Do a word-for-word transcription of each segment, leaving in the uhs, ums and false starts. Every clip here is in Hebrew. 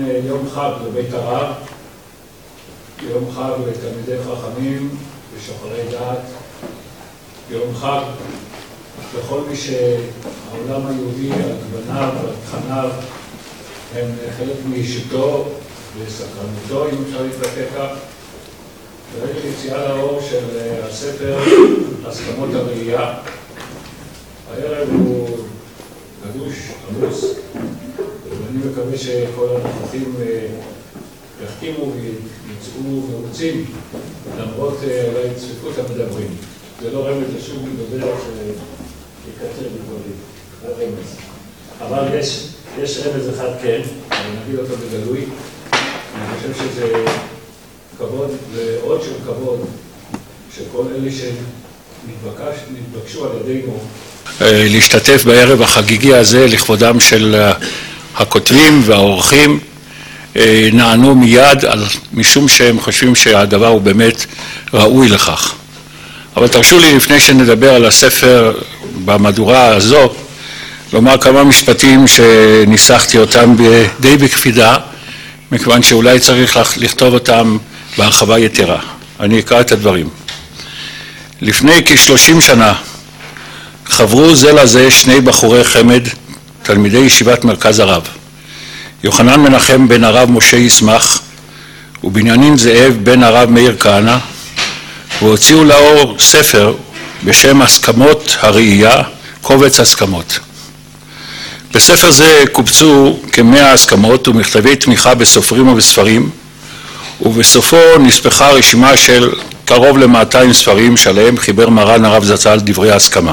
יום חג לבית הרב, יום חג לתלמידי חכמים ושוחרי דעת, יום חג לכל מי שהעולם היהודי על גווניו ועל תכניו הם חלק מאישיתו וסקרנותו, אם אפשר להתבטא כך. ורגע יציאה לאור של הספר הסכמות הראייה. הערב הוא גדוש, עמוס, ואני מקווה שכל הנוכחים יחתימו ויצאו מרוצים למרות אולי צפיפות המדברים. זה לא רמז לשום מדבר שיקצר בדברים, זה רמז. אבל יש, יש רמז אחד כן, ונגיד אותו בגלוי. אני חושב שזה כבוד, ועוד של כבוד, שכל אלה שנתבקשו על ידינו להשתתף בערב החגיגי הזה לכבודם של הכותבים והאורחים נענו מיד על, משום שהם חושבים שהדבר הוא באמת ראוי לכך. אבל תרשו לי לפני שנדבר על הספר במהדורה הזו לומר כמה משפטים שניסחתי אותם די בקפידה, מכיוון שאולי צריך לכתוב אותם בהרחבה יתרה. אני אקרא את הדברים. לפני כשלושים שנה חברו זה לזה שני בחורי חמד, תלמידי ישיבת מרכז הרב, יוחנן מנחם בן הרב משה ישמח ובנימין זאב בן הרב מאיר כהנא, והוציאו לאור ספר בשם הסכמות הראייה, קובץ הסכמות. בספר זה קובצו כמאה הסכמות ומכתבי תמיכה בסופרים ובספרים, ובסופו נספחה רשימה של קרוב ל-מאתיים ספרים שעליהם חיבר מרן הרב זצ"ל דברי ההסכמה.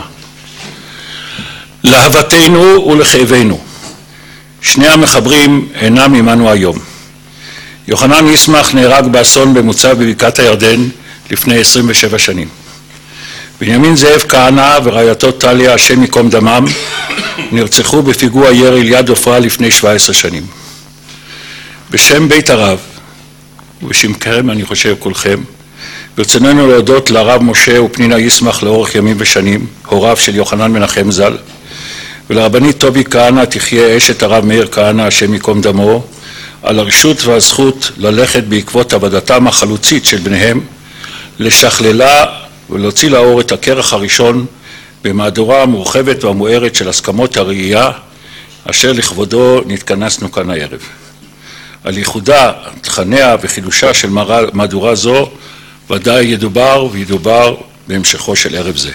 להוותנו ולכאבנו, שני המחברים אינם עמנו היום. יוחנן ישמח נהרג באסון במוצב בבקעת הירדן לפני עשרים ושבע שנים. בנימין זאב כהנא ורעייתו טליה, השם ייקום דמם, נרצחו בפיגוע ירי ליד עופרה לפני שבע עשרה שנים. בשם בית הרב ובשמכם אני חושב כולכם, ברצוננו להודות לרב משה ופנינה ישמח לאורך ימים ושנים, הוריו של יוחנן מנחם ז"ל, ולרבנית טובי כהנא תחיה אשת הרב מאיר כהנא, השם ייקום דמו, על הרשות והזכות ללכת בעקבות עבודתם החלוצית של בניהם, לשכללה ולהוציא לאור את הכרך הראשון במהדורה המורחבת והמוארת של הסכמות הראייה, אשר לכבודו נתכנסנו כאן הערב. על ייחודה, תכניה וחידושה של מהדורה זו ודאי ידובר וידובר בהמשכו של ערב זה.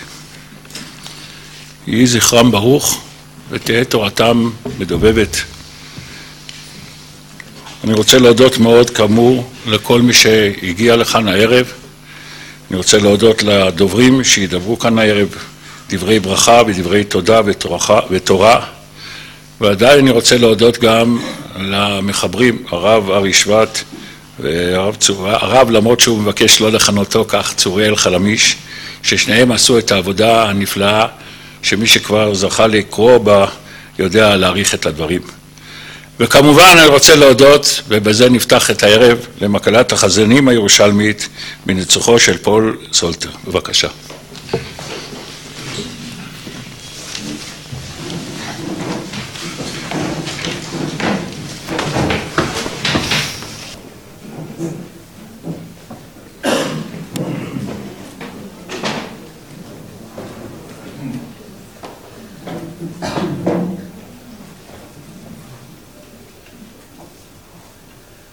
יהי זכרם ברוך ותהא תורתם מדובבת. אני רוצה להודות מאוד כאמור לכל מי שהגיע לכאן הערב. אני רוצה להודות לדוברים שידברו כאן הערב דברי ברכה ודברי תודה ותורה, ועדיין אני רוצה להודות גם למחברים, הרב ארי שבט והרב צור... הרב, למרות שהוא מבקש לא לכנותו כך, צוריאל חלמיש, ששניהם עשו את העבודה הנפלאה שמי שכבר זכה לקרוא בה יודע להעריך את הדברים. וכמובן אני רוצה להודות, ובזה נפתח את הערב, למקהלת החזנים הירושלמית בניצוחו של פול סולטר. בבקשה.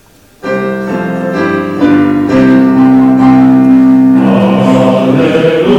Hallelujah.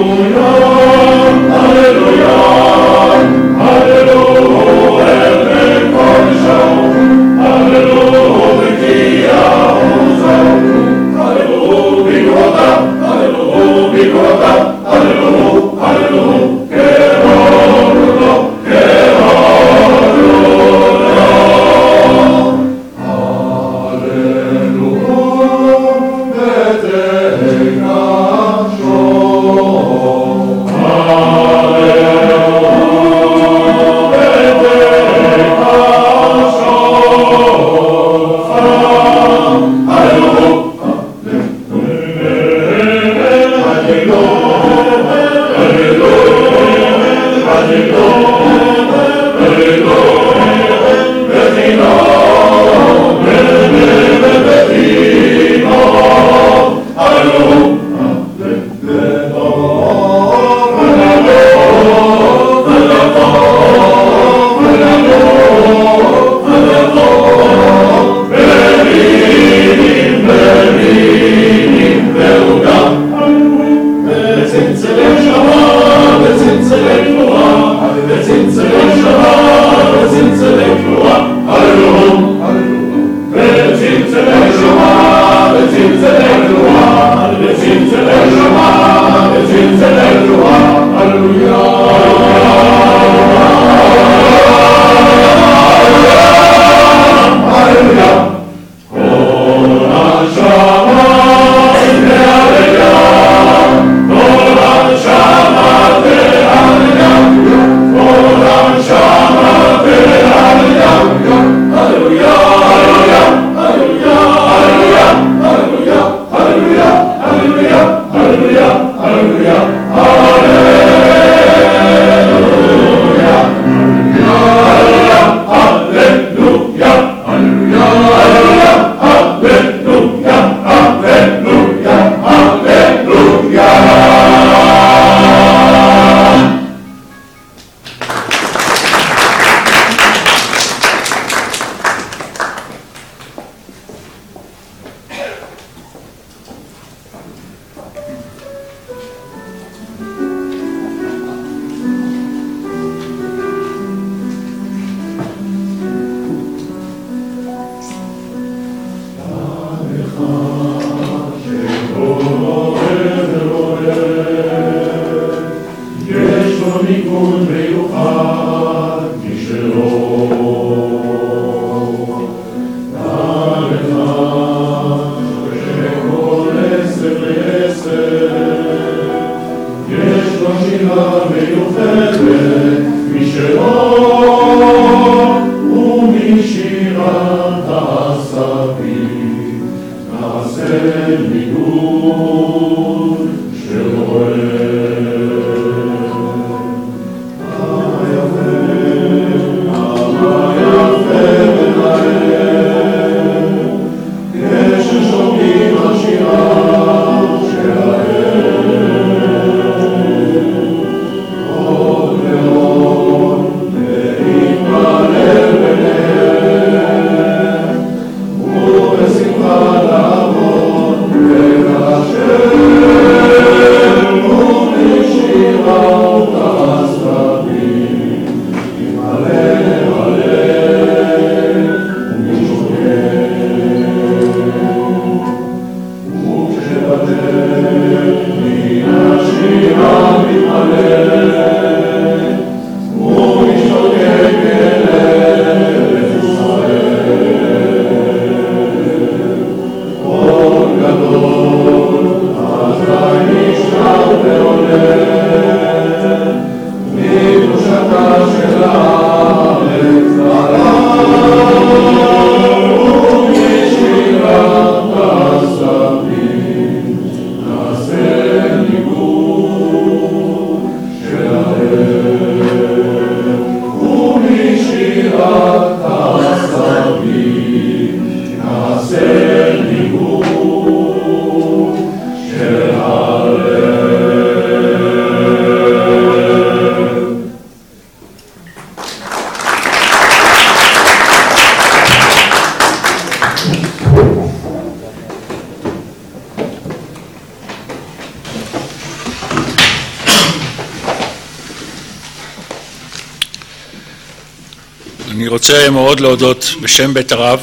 אני רוצה מאוד להודות בשם בית הרב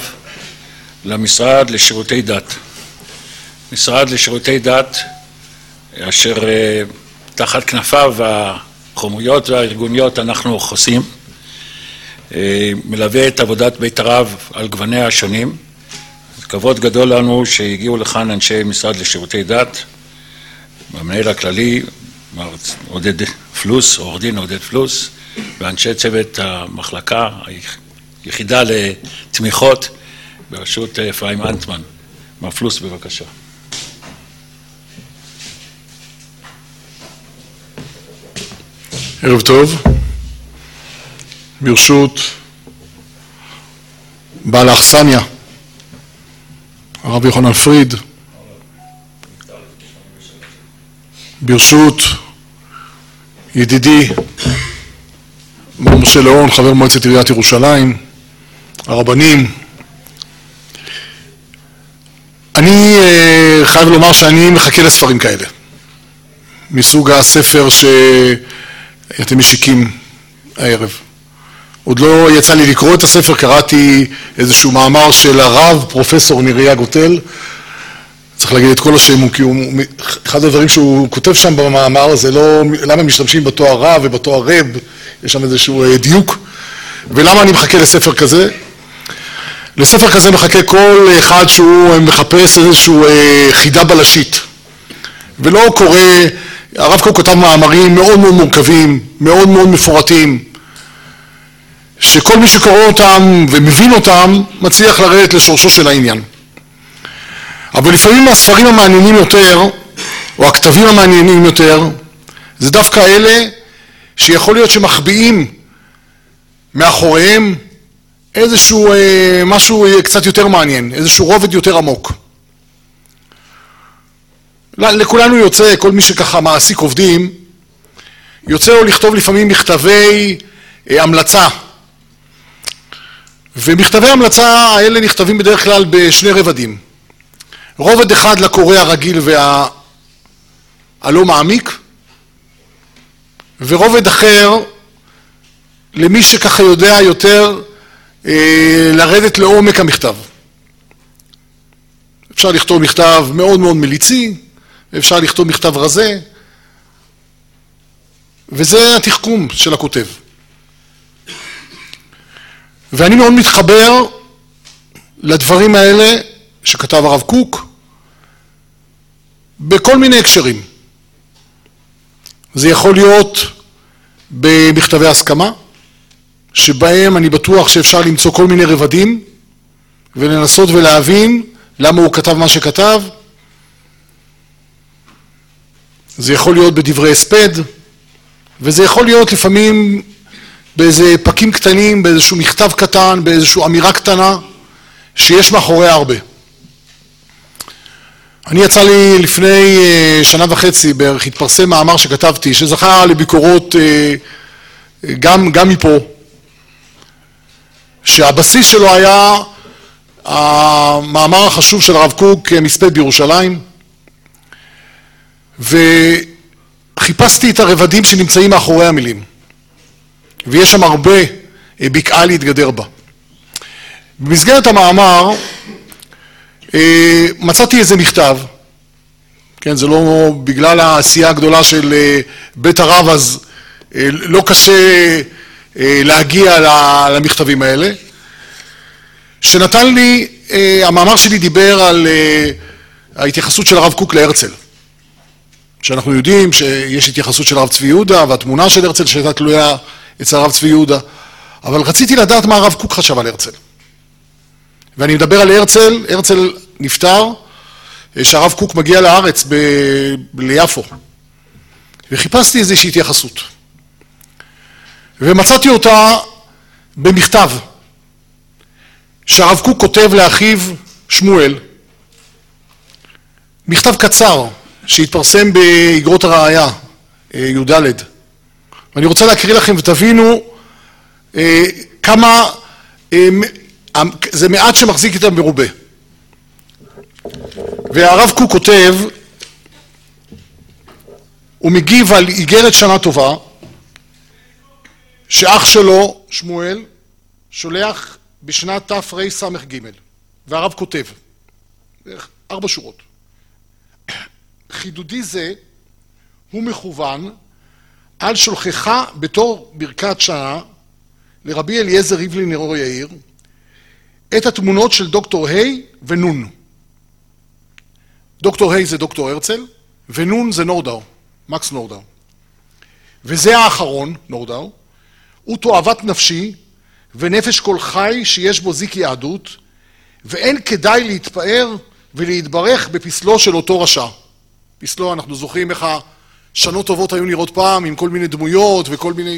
למשרד לשירותי דת. משרד לשירותי דת אשר תחת כנפיו החומריות והארגוניות אנחנו חוסים, מלווה את עבודת בית הרב על גווניה השונים. כבוד גדול לנו שהגיעו לכאן אנשי משרד לשירותי דת, המנהל הכללי מר עודד פלוס, עורך דין עודד פלוס, ואנשי צוות המחלקה, היחידה לתמיכות בראשות אפרים אנטמן. מר פלוס, בבקשה. ערב טוב. ברשות בעל האכסניה, הרב יוחנן פריד, ברשות ידידי מר משה לאון, חבר מועצת עיריית ירושלים, הרבנים, אני חייב לומר שאני מחכה לספרים כאלה, מסוג הספר שאתם משיקים הערב. עוד לא יצא לי לקרוא את הספר, קראתי איזשהו מאמר של הרב, פרופסור נריה גוטל, צריך להגיד את כל השם, כי הוא, אחד הדברים שהוא כותב שם במאמר זה לא, למה משתמשים בתואר רב ובתואר רב, יש שם איזשהו דיוק, ולמה אני מחכה לספר כזה? לספר כזה מחכה כל אחד שהוא מחפש איזשהו חידה בלשית, ולא קורא, הרב קוק כתב מאמרים מאוד מאוד מורכבים, מאוד מאוד מפורטים, שכל מי שקורא אותם ומבין אותם מצליח לרדת לשורשו של העניין. אבל לפעמים הספרים המעניינים יותר, או הכתבים המעניינים יותר, זה דווקא אלה שיכול להיות שמחביאים מאחוריהם איזשהו אה, משהו קצת יותר מעניין, איזשהו רובד יותר עמוק. לכולנו יוצא, כל מי שככה מעסיק עובדים, יוצא לו לכתוב לפעמים מכתבי אה, המלצה. ומכתבי המלצה האלה נכתבים בדרך כלל בשני רבדים. רובד אחד לקורא הרגיל והלא מעמיק, ורובד אחר למי שככה יודע יותר אה, לרדת לעומק המכתב. אפשר לכתוב מכתב מאוד מאוד מליצי, אפשר לכתוב מכתב רזה, וזה התחכום של הכותב. ואני מאוד מתחבר לדברים האלה שכתב הרב קוק בכל מיני הקשרים. זה יכול להיות במכתבי הסכמה, שבהם אני בטוח שאפשר למצוא כל מיני רבדים ולנסות ולהבין למה הוא כתב מה שכתב. זה יכול להיות בדברי הספד, וזה יכול להיות לפעמים באיזה פקים קטנים, באיזשהו מכתב קטן, באיזשהו אמירה קטנה, שיש מאחוריה הרבה. אני יצא לי לפני שנה וחצי בערך, התפרסם מאמר שכתבתי, שזכה לביקורות גם, גם מפה, שהבסיס שלו היה המאמר החשוב של הרב קוק, מספד בירושלים, וחיפשתי את הרבדים שנמצאים מאחורי המילים, ויש שם הרבה בקעה להתגדר בה. במסגרת המאמר מצאתי איזה מכתב, כן, זה לא בגלל העשייה הגדולה של בית הרב, אז לא קשה להגיע למכתבים האלה, שנתן לי, המאמר שלי דיבר על ההתייחסות של הרב קוק להרצל, שאנחנו יודעים שיש התייחסות של הרב צבי יהודה, והתמונה של הרצל שהייתה תלויה אצל הרב צבי יהודה, אבל רציתי לדעת מה הרב קוק חשב על הרצל. ואני מדבר על הרצל, הרצל נפטר, שהרב קוק מגיע לארץ ב... ליפו, וחיפשתי איזושהי התייחסות. ומצאתי אותה במכתב, שהרב קוק כותב לאחיו שמואל, מכתב קצר, שהתפרסם באגרות הראייה, י"ד. ואני רוצה להקריא לכם ותבינו אה, כמה, אה, זה מעט שמחזיק איתם מרובה. והרב קוק כותב, הוא מגיב על איגרת שנה טובה, שאח שלו, שמואל, שולח בשנת תרס"ג, והרב כותב, ארבע שורות. חידודי זה הוא מכוון על שולחך בתור ברכת שנה לרבי אליעזר ריבלין נרו יאיר את התמונות של דוקטור היי ונון. דוקטור היי זה דוקטור הרצל, ונון זה נורדאו, מקס נורדאו. וזה האחרון, נורדאו, הוא תועבת נפשי ונפש כל חי שיש בו זיק יהדות, ואין כדאי להתפאר ולהתברך בפסלו של אותו רשע. פסלו, אנחנו זוכרים איך השנות טובות היו נראות פעם, עם כל מיני דמויות וכל מיני...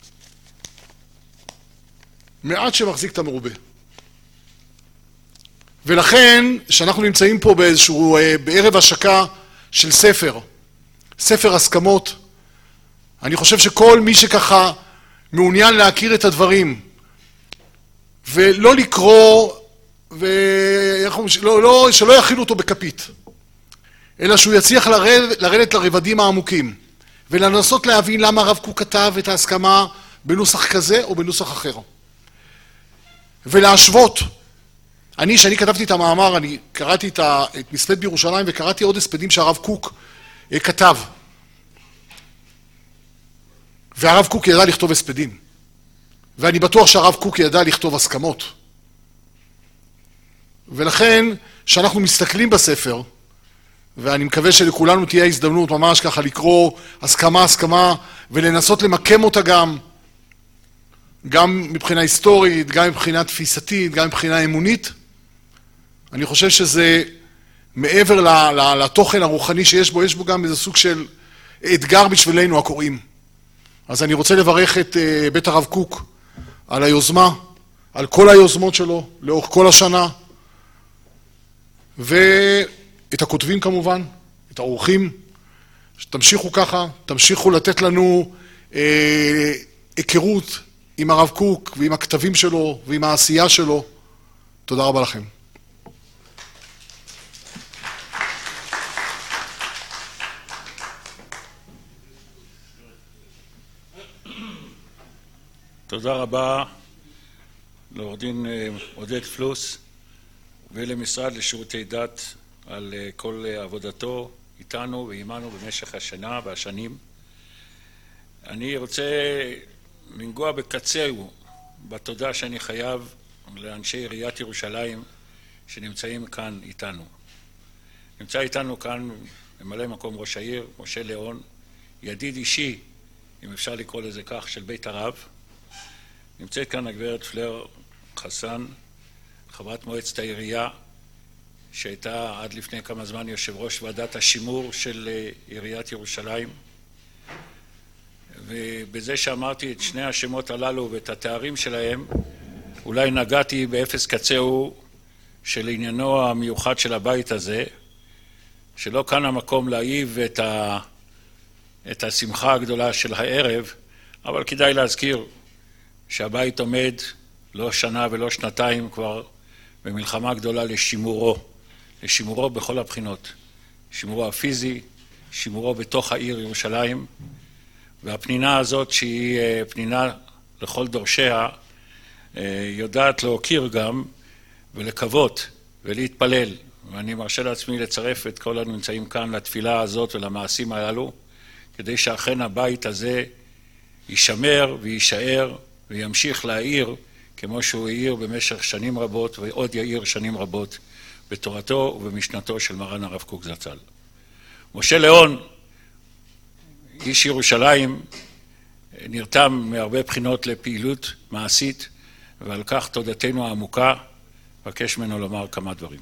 מעט שמחזיק את המרובה. ולכן, שאנחנו נמצאים פה באיזשהו, בערב השקה של ספר, ספר הסכמות, אני חושב שכל מי שככה מעוניין להכיר את הדברים, ולא לקרוא, ולא, לא, שלא יכילו אותו בכפית, אלא שהוא יצליח לרד, לרדת לרבדים העמוקים, ולנסות להבין למה הרב קוק כתב את ההסכמה בנוסח כזה או בנוסח אחר. ולהשוות. אני, שאני כתבתי את המאמר, אני קראתי את, ה, את מספד בירושלים וקראתי עוד הספדים שהרב קוק אה, כתב. והרב קוק ידע לכתוב הספדים. ואני בטוח שהרב קוק ידע לכתוב הסכמות. ולכן, כשאנחנו מסתכלים בספר, ואני מקווה שלכולנו תהיה הזדמנות ממש ככה לקרוא הסכמה, הסכמה, ולנסות למקם אותה גם, גם מבחינה היסטורית, גם מבחינה תפיסתית, גם מבחינה אמונית. אני חושב שזה מעבר לתוכן הרוחני שיש בו, יש בו גם איזה סוג של אתגר בשבילנו הקוראים. אז אני רוצה לברך את בית הרב קוק על היוזמה, על כל היוזמות שלו, לאורך כל השנה, ואת הכותבים כמובן, את האורחים, שתמשיכו ככה, תמשיכו לתת לנו אה, היכרות עם הרב קוק ועם הכתבים שלו ועם העשייה שלו. תודה רבה לכם. תודה רבה לעורך דין עודד פלוס ולמשרד לשירותי דת על כל עבודתו איתנו ועימנו במשך השנה והשנים. אני רוצה לנגוע בקצהו בתודה שאני חייב לאנשי עיריית ירושלים שנמצאים כאן איתנו. נמצא איתנו כאן ממלא מקום ראש העיר, משה ליאון, ידיד אישי, אם אפשר לקרוא לזה כך, של בית הרב. נמצאת כאן הגברת פלר חסן, חברת מועצת העירייה, שהייתה עד לפני כמה זמן יושב ראש ועדת השימור של עיריית ירושלים. ובזה שאמרתי את שני השמות הללו ואת התארים שלהם, אולי נגעתי באפס קצהו של עניינו המיוחד של הבית הזה, שלא כאן המקום להעיב את, ה... את השמחה הגדולה של הערב, אבל כדאי להזכיר שהבית עומד לא שנה ולא שנתיים כבר במלחמה גדולה לשימורו, לשימורו בכל הבחינות, שימורו הפיזי, שימורו בתוך העיר ירושלים, והפנינה הזאת שהיא פנינה לכל דורשיה, יודעת להוקיר גם ולקוות ולהתפלל, ואני מרשה לעצמי לצרף את כל הנמצאים כאן לתפילה הזאת ולמעשים הללו, כדי שאכן הבית הזה יישמר ויישאר וימשיך להעיר כמו שהוא העיר במשך שנים רבות ועוד יעיר שנים רבות בתורתו ובמשנתו של מרן הרב קוק זצ"ל. משה ליאון, איש ירושלים, נרתם מהרבה בחינות לפעילות מעשית, ועל כך תודתנו העמוקה. מבקש ממנו לומר כמה דברים.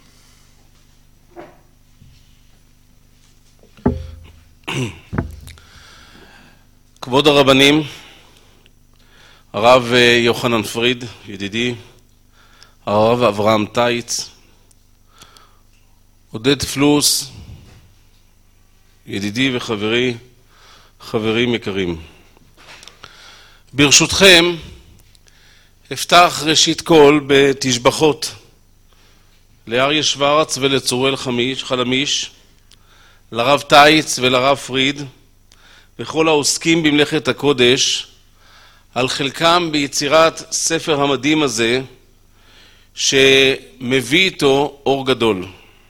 כבוד הרבנים, הרב יוחנן פריד, ידידי, הרב אברהם טייץ, עודד פלוס, ידידי וחברי, חברים יקרים. ברשותכם, אפתח ראשית כל בתשבחות לאריה שוורץ ולצוראל חלמיש, לרב טייץ ולרב פריד, וכל העוסקים במלאכת הקודש, על חלקם ביצירת ספר המדהים הזה, שמביא איתו אור גדול.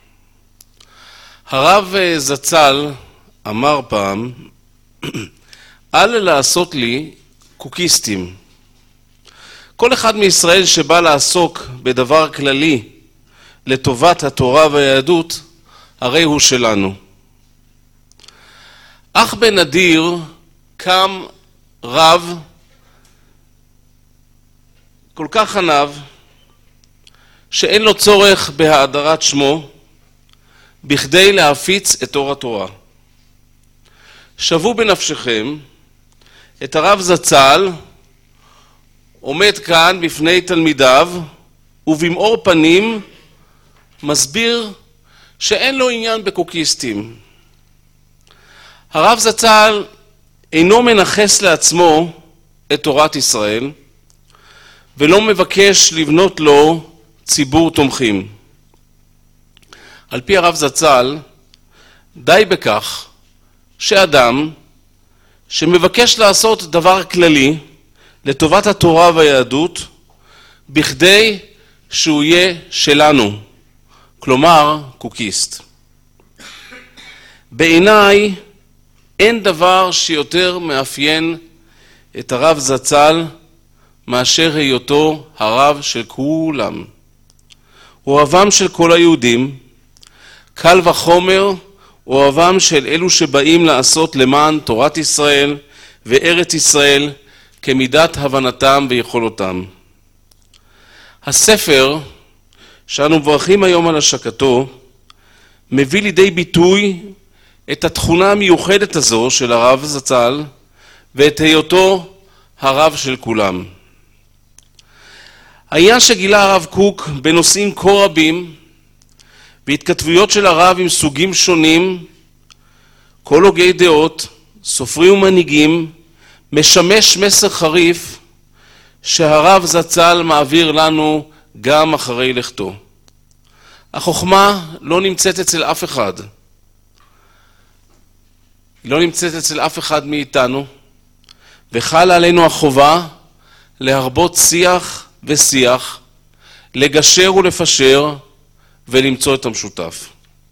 הרב זצ"ל אמר פעם, אל לעשות לי קוקיסטים. כל אחד מישראל שבא לעסוק בדבר כללי לטובת התורה והיהדות, הרי הוא שלנו. אך בנדיר קם רב כל כך ענב, שאין לו צורך בהאדרת שמו, בכדי להפיץ את אור התורה. שוו בנפשכם את הרב זצ"ל עומד כאן בפני תלמידיו ובמאור פנים מסביר שאין לו עניין בקוקיסטים. הרב זצ"ל אינו מנחס לעצמו את תורת ישראל ולא מבקש לבנות לו ציבור תומכים. על פי הרב זצ"ל די בכך שאדם שמבקש לעשות דבר כללי לטובת התורה והיהדות, בכדי שהוא יהיה שלנו, כלומר קוקיסט. בעיניי אין דבר שיותר מאפיין את הרב זצ"ל מאשר היותו הרב של כולם. אוהבם של כל היהודים, קל וחומר אוהבם של אלו שבאים לעשות למען תורת ישראל וארץ ישראל כמידת הבנתם ויכולותם. הספר שאנו מברכים היום על השקתו מביא לידי ביטוי את התכונה המיוחדת הזו של הרב זצ"ל ואת היותו הרב של כולם. העניין שגילה הרב קוק בנושאים כה רבים והתכתבויות של הרב עם סוגים שונים, כל הוגי דעות, סופרים ומנהיגים, משמש מסר חריף שהרב זצ"ל מעביר לנו גם אחרי לכתו. החוכמה לא נמצאת אצל אף אחד. היא לא נמצאת אצל אף אחד מאיתנו, וחלה עלינו החובה להרבות שיח ושיח, לגשר ולפשר ולמצוא את המשותף.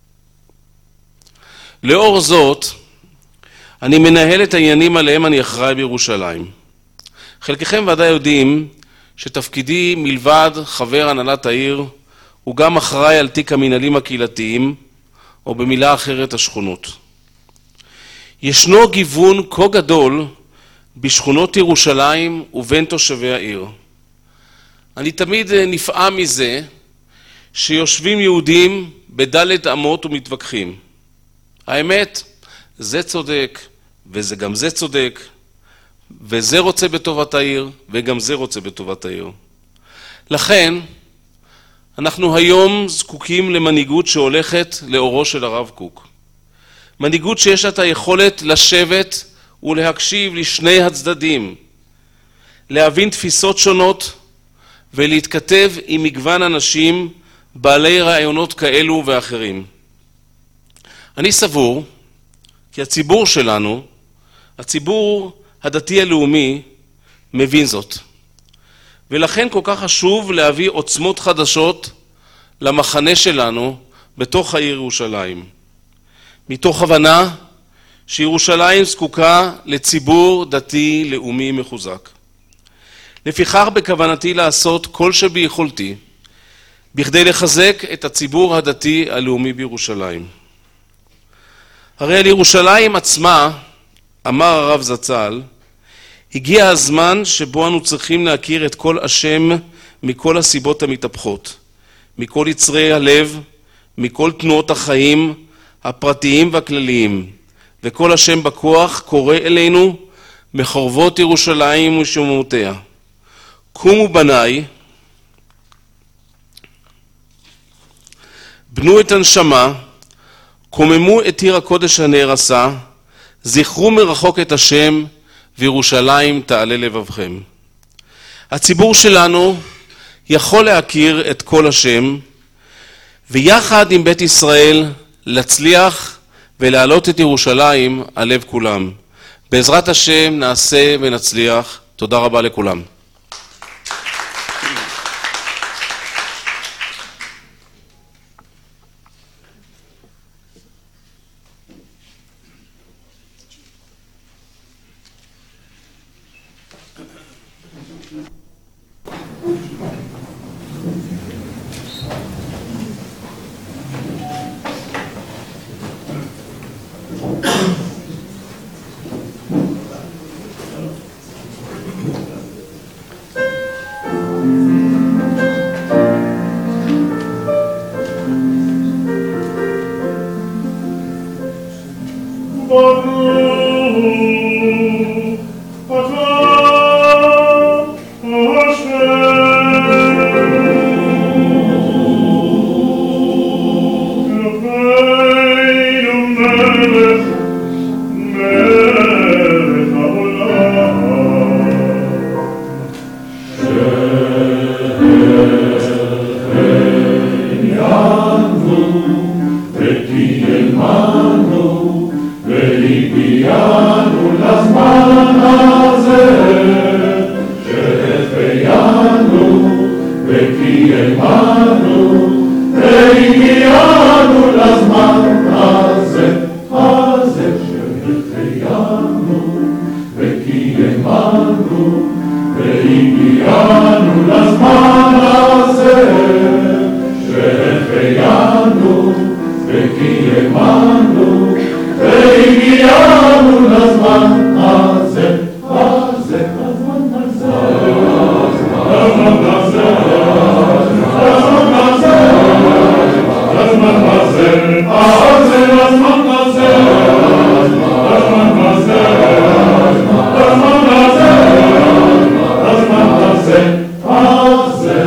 לאור זאת, אני מנהל את העניינים עליהם אני אחראי בירושלים. חלקכם ודאי יודעים שתפקידי מלבד חבר הנהלת העיר הוא גם אחראי על תיק המנהלים הקהילתיים, או במילה אחרת השכונות. ישנו גיוון כה גדול בשכונות ירושלים ובין תושבי העיר. אני תמיד נפעם מזה שיושבים יהודים בדלת אמות ומתווכחים. האמת, זה צודק וזה גם זה צודק, וזה רוצה בטובת העיר וגם זה רוצה בטובת העיר. לכן אנחנו היום זקוקים למנהיגות שהולכת לאורו של הרב קוק. מנהיגות שיש את היכולת לשבת ולהקשיב לשני הצדדים, להבין תפיסות שונות ולהתכתב עם מגוון אנשים בעלי רעיונות כאלו ואחרים. אני סבור כי הציבור שלנו, הציבור הדתי הלאומי, מבין זאת. ולכן כל כך חשוב להביא עוצמות חדשות למחנה שלנו בתוך העיר ירושלים. מתוך הבנה שירושלים זקוקה לציבור דתי לאומי מחוזק. לפיכך בכוונתי לעשות כל שביכולתי בכדי לחזק את הציבור הדתי הלאומי בירושלים. הרי על ירושלים עצמה, אמר הרב זצ"ל, הגיע הזמן שבו אנו צריכים להכיר את כל השם מכל הסיבות המתהפכות, מכל יצרי הלב, מכל תנועות החיים הפרטיים והכלליים, וכל השם בכוח קורא אלינו מחורבות ירושלים ושומעותיה. קומו בניי, בנו את הנשמה, קוממו את עיר הקודש הנהרסה, זכרו מרחוק את השם, וירושלים תעלה לבבכם. הציבור שלנו יכול להכיר את כל השם, ויחד עם בית ישראל להצליח ולהעלות את ירושלים על לב כולם. בעזרת השם נעשה ונצליח. תודה רבה לכולם. והגיענו לזמן הזה, הזה שהחיינו וקיימנו, והגיענו לזמן הזה שהחיינו וקיימנו, והגיענו לזמן הזה, הזה, הזמן הזה, הזמן הזה, הזמן הזה, הזמן הזה, הזה, הזמן הזה, הזמן הזה, הזמן הזה, הזמן הזה, הזה,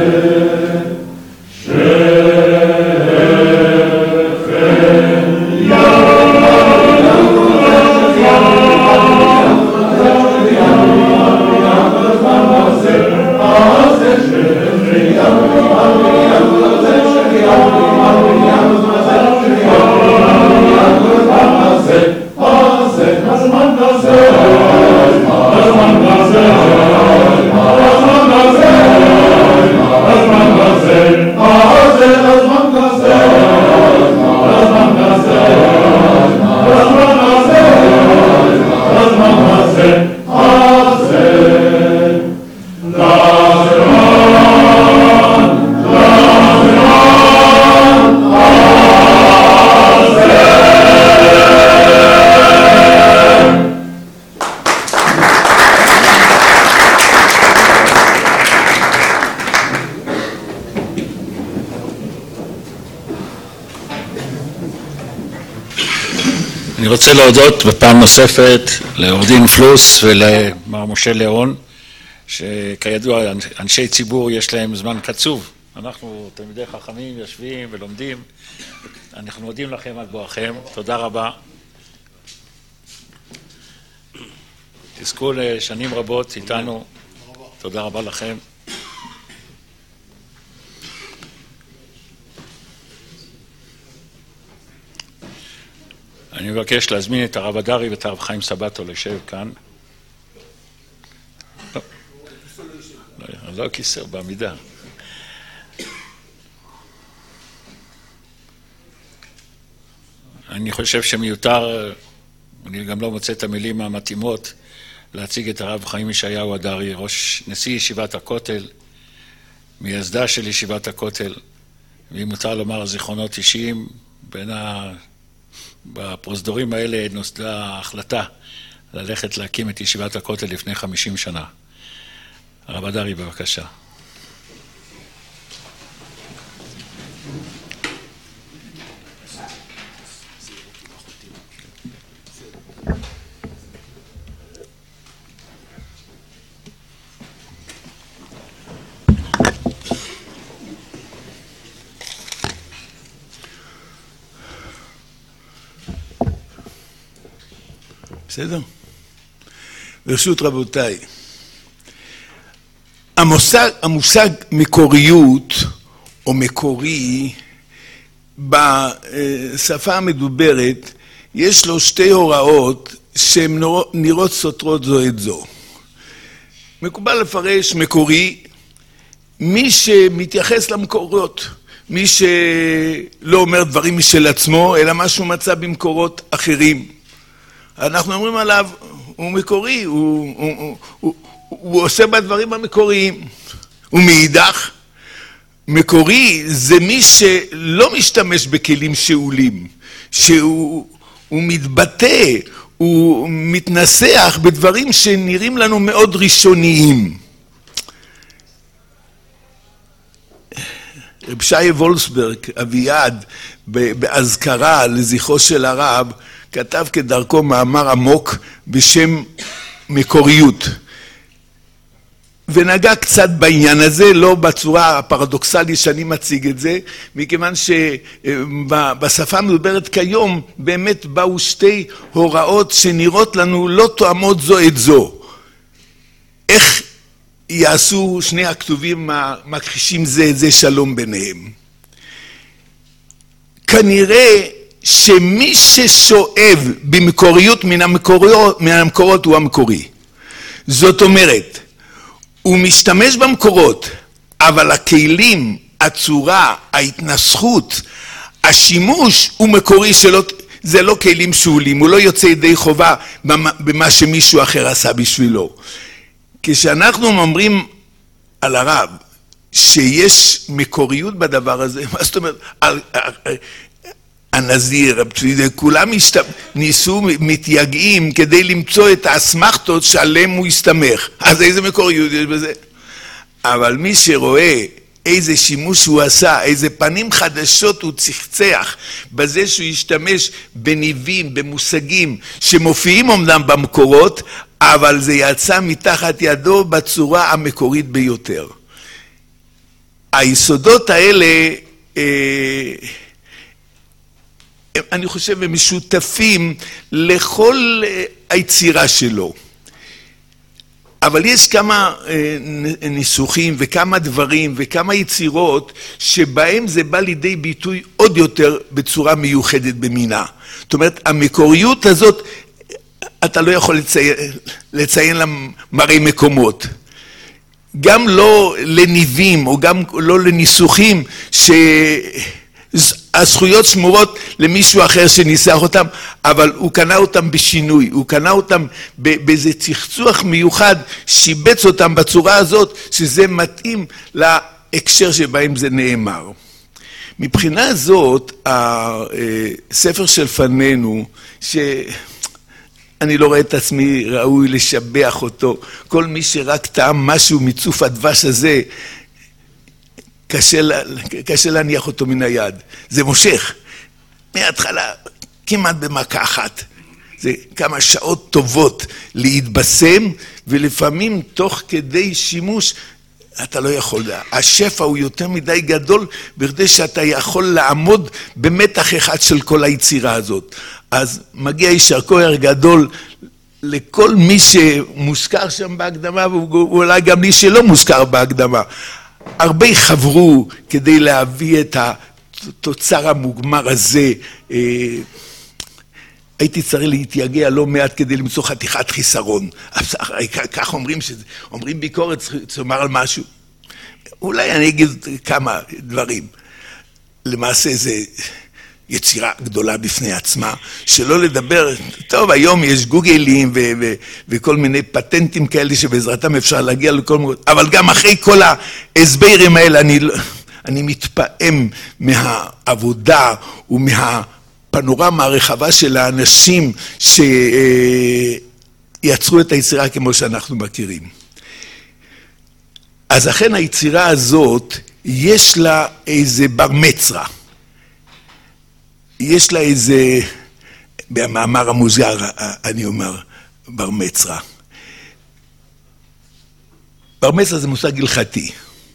אני רוצה להודות בפעם נוספת לעורך דין פלוס ולמר משה ליאון, שכידוע אנשי ציבור יש להם זמן קצוב. אנחנו תלמידי חכמים יושבים ולומדים. אנחנו מודים לכם על בואכם. תודה רבה. תזכו לשנים רבות איתנו. תודה רבה לכם. אני מבקש להזמין את הרב הדרי ואת הרב חיים סבתו לשב כאן. לא, לא כיסר, בעמידה. אני חושב שמיותר, אני גם לא מוצא את המילים המתאימות, להציג את הרב חיים ישעיהו הדרי, ראש נשיא ישיבת הכותל, מייסדה של ישיבת הכותל, ואם מותר לומר זיכרונות אישיים, בין ה... בפרוזדורים האלה נוסדה ההחלטה ללכת להקים את ישיבת הכותל לפני חמישים שנה. הרב הדרי, בבקשה. בסדר? ברשות רבותיי, המושג, המושג מקוריות או מקורי בשפה המדוברת יש לו שתי הוראות שהן נראות סותרות זו את זו. מקובל לפרש מקורי מי שמתייחס למקורות, מי שלא אומר דברים משל עצמו אלא מה שהוא מצא במקורות אחרים. אנחנו אומרים עליו, הוא מקורי, הוא, הוא, הוא, הוא, הוא עושה בדברים המקוריים. ומאידך, מקורי זה מי שלא משתמש בכלים שאולים, שהוא הוא מתבטא, הוא מתנסח בדברים שנראים לנו מאוד ראשוניים. רב שי וולסברג, אביעד, באזכרה לזכרו של הרב, כתב כדרכו מאמר עמוק בשם מקוריות. ונגע קצת בעניין הזה, לא בצורה הפרדוקסלית שאני מציג את זה, מכיוון שבשפה המדוברת כיום באמת באו שתי הוראות שנראות לנו לא תואמות זו את זו. איך יעשו שני הכתובים המכחישים זה את זה שלום ביניהם? כנראה שמי ששואב במקוריות מן המקורות, מן המקורות הוא המקורי. זאת אומרת, הוא משתמש במקורות, אבל הכלים, הצורה, ההתנסחות, השימוש הוא מקורי שלו, זה לא כלים שאולים, הוא לא יוצא ידי חובה במה שמישהו אחר עשה בשבילו. כשאנחנו אומרים על הרב שיש מקוריות בדבר הזה, מה זאת אומרת? הנזיר, כולם ניסו, מתייגעים כדי למצוא את האסמכתות שעליהם הוא הסתמך. אז איזה מקוריות יש בזה? אבל מי שרואה איזה שימוש הוא עשה, איזה פנים חדשות הוא צחצח בזה שהוא השתמש בניבים, במושגים שמופיעים אומנם במקורות, אבל זה יצא מתחת ידו בצורה המקורית ביותר. היסודות האלה, אני חושב, הם משותפים לכל היצירה שלו. אבל יש כמה ניסוחים וכמה דברים וכמה יצירות שבהם זה בא לידי ביטוי עוד יותר בצורה מיוחדת במינה. זאת אומרת, המקוריות הזאת, אתה לא יכול לציין, לציין לה מראי מקומות. גם לא לניבים או גם לא לניסוחים שהזכויות שמורות למישהו אחר שניסח אותם, אבל הוא קנה אותם בשינוי, הוא קנה אותם באיזה צחצוח מיוחד, שיבץ אותם בצורה הזאת שזה מתאים להקשר שבהם זה נאמר. מבחינה זאת, הספר של פנינו, ש... אני לא רואה את עצמי ראוי לשבח אותו. כל מי שרק טעם משהו מצוף הדבש הזה, קשה, קשה להניח אותו מן היד. זה מושך. מההתחלה, כמעט במכה אחת. זה כמה שעות טובות להתבשם, ולפעמים תוך כדי שימוש, אתה לא יכול. השפע הוא יותר מדי גדול, בכדי שאתה יכול לעמוד במתח אחד של כל היצירה הזאת. אז מגיע יישר כוח גדול לכל מי שמוזכר שם בהקדמה, ואולי גם מי שלא מוזכר בהקדמה. הרבה חברו כדי להביא את התוצר המוגמר הזה. הייתי צריך להתייגע לא מעט כדי למצוא חתיכת חיסרון. כך אומרים, שזה, אומרים ביקורת, צריך לומר על משהו. אולי אני אגיד כמה דברים. למעשה זה יצירה גדולה בפני עצמה, שלא לדבר, טוב, היום יש גוגלים ו- ו- וכל מיני פטנטים כאלה שבעזרתם אפשר להגיע לכל מיני, אבל גם אחרי כל ההסברים האלה, אני, אני מתפעם מהעבודה ומהפנורמה הרחבה של האנשים שיצרו את היצירה כמו שאנחנו מכירים. אז אכן היצירה הזאת, יש לה איזה בר מצרה. יש לה איזה, במאמר המוזר, אני אומר, בר מצרה. בר מצרה זה מושג הלכתי.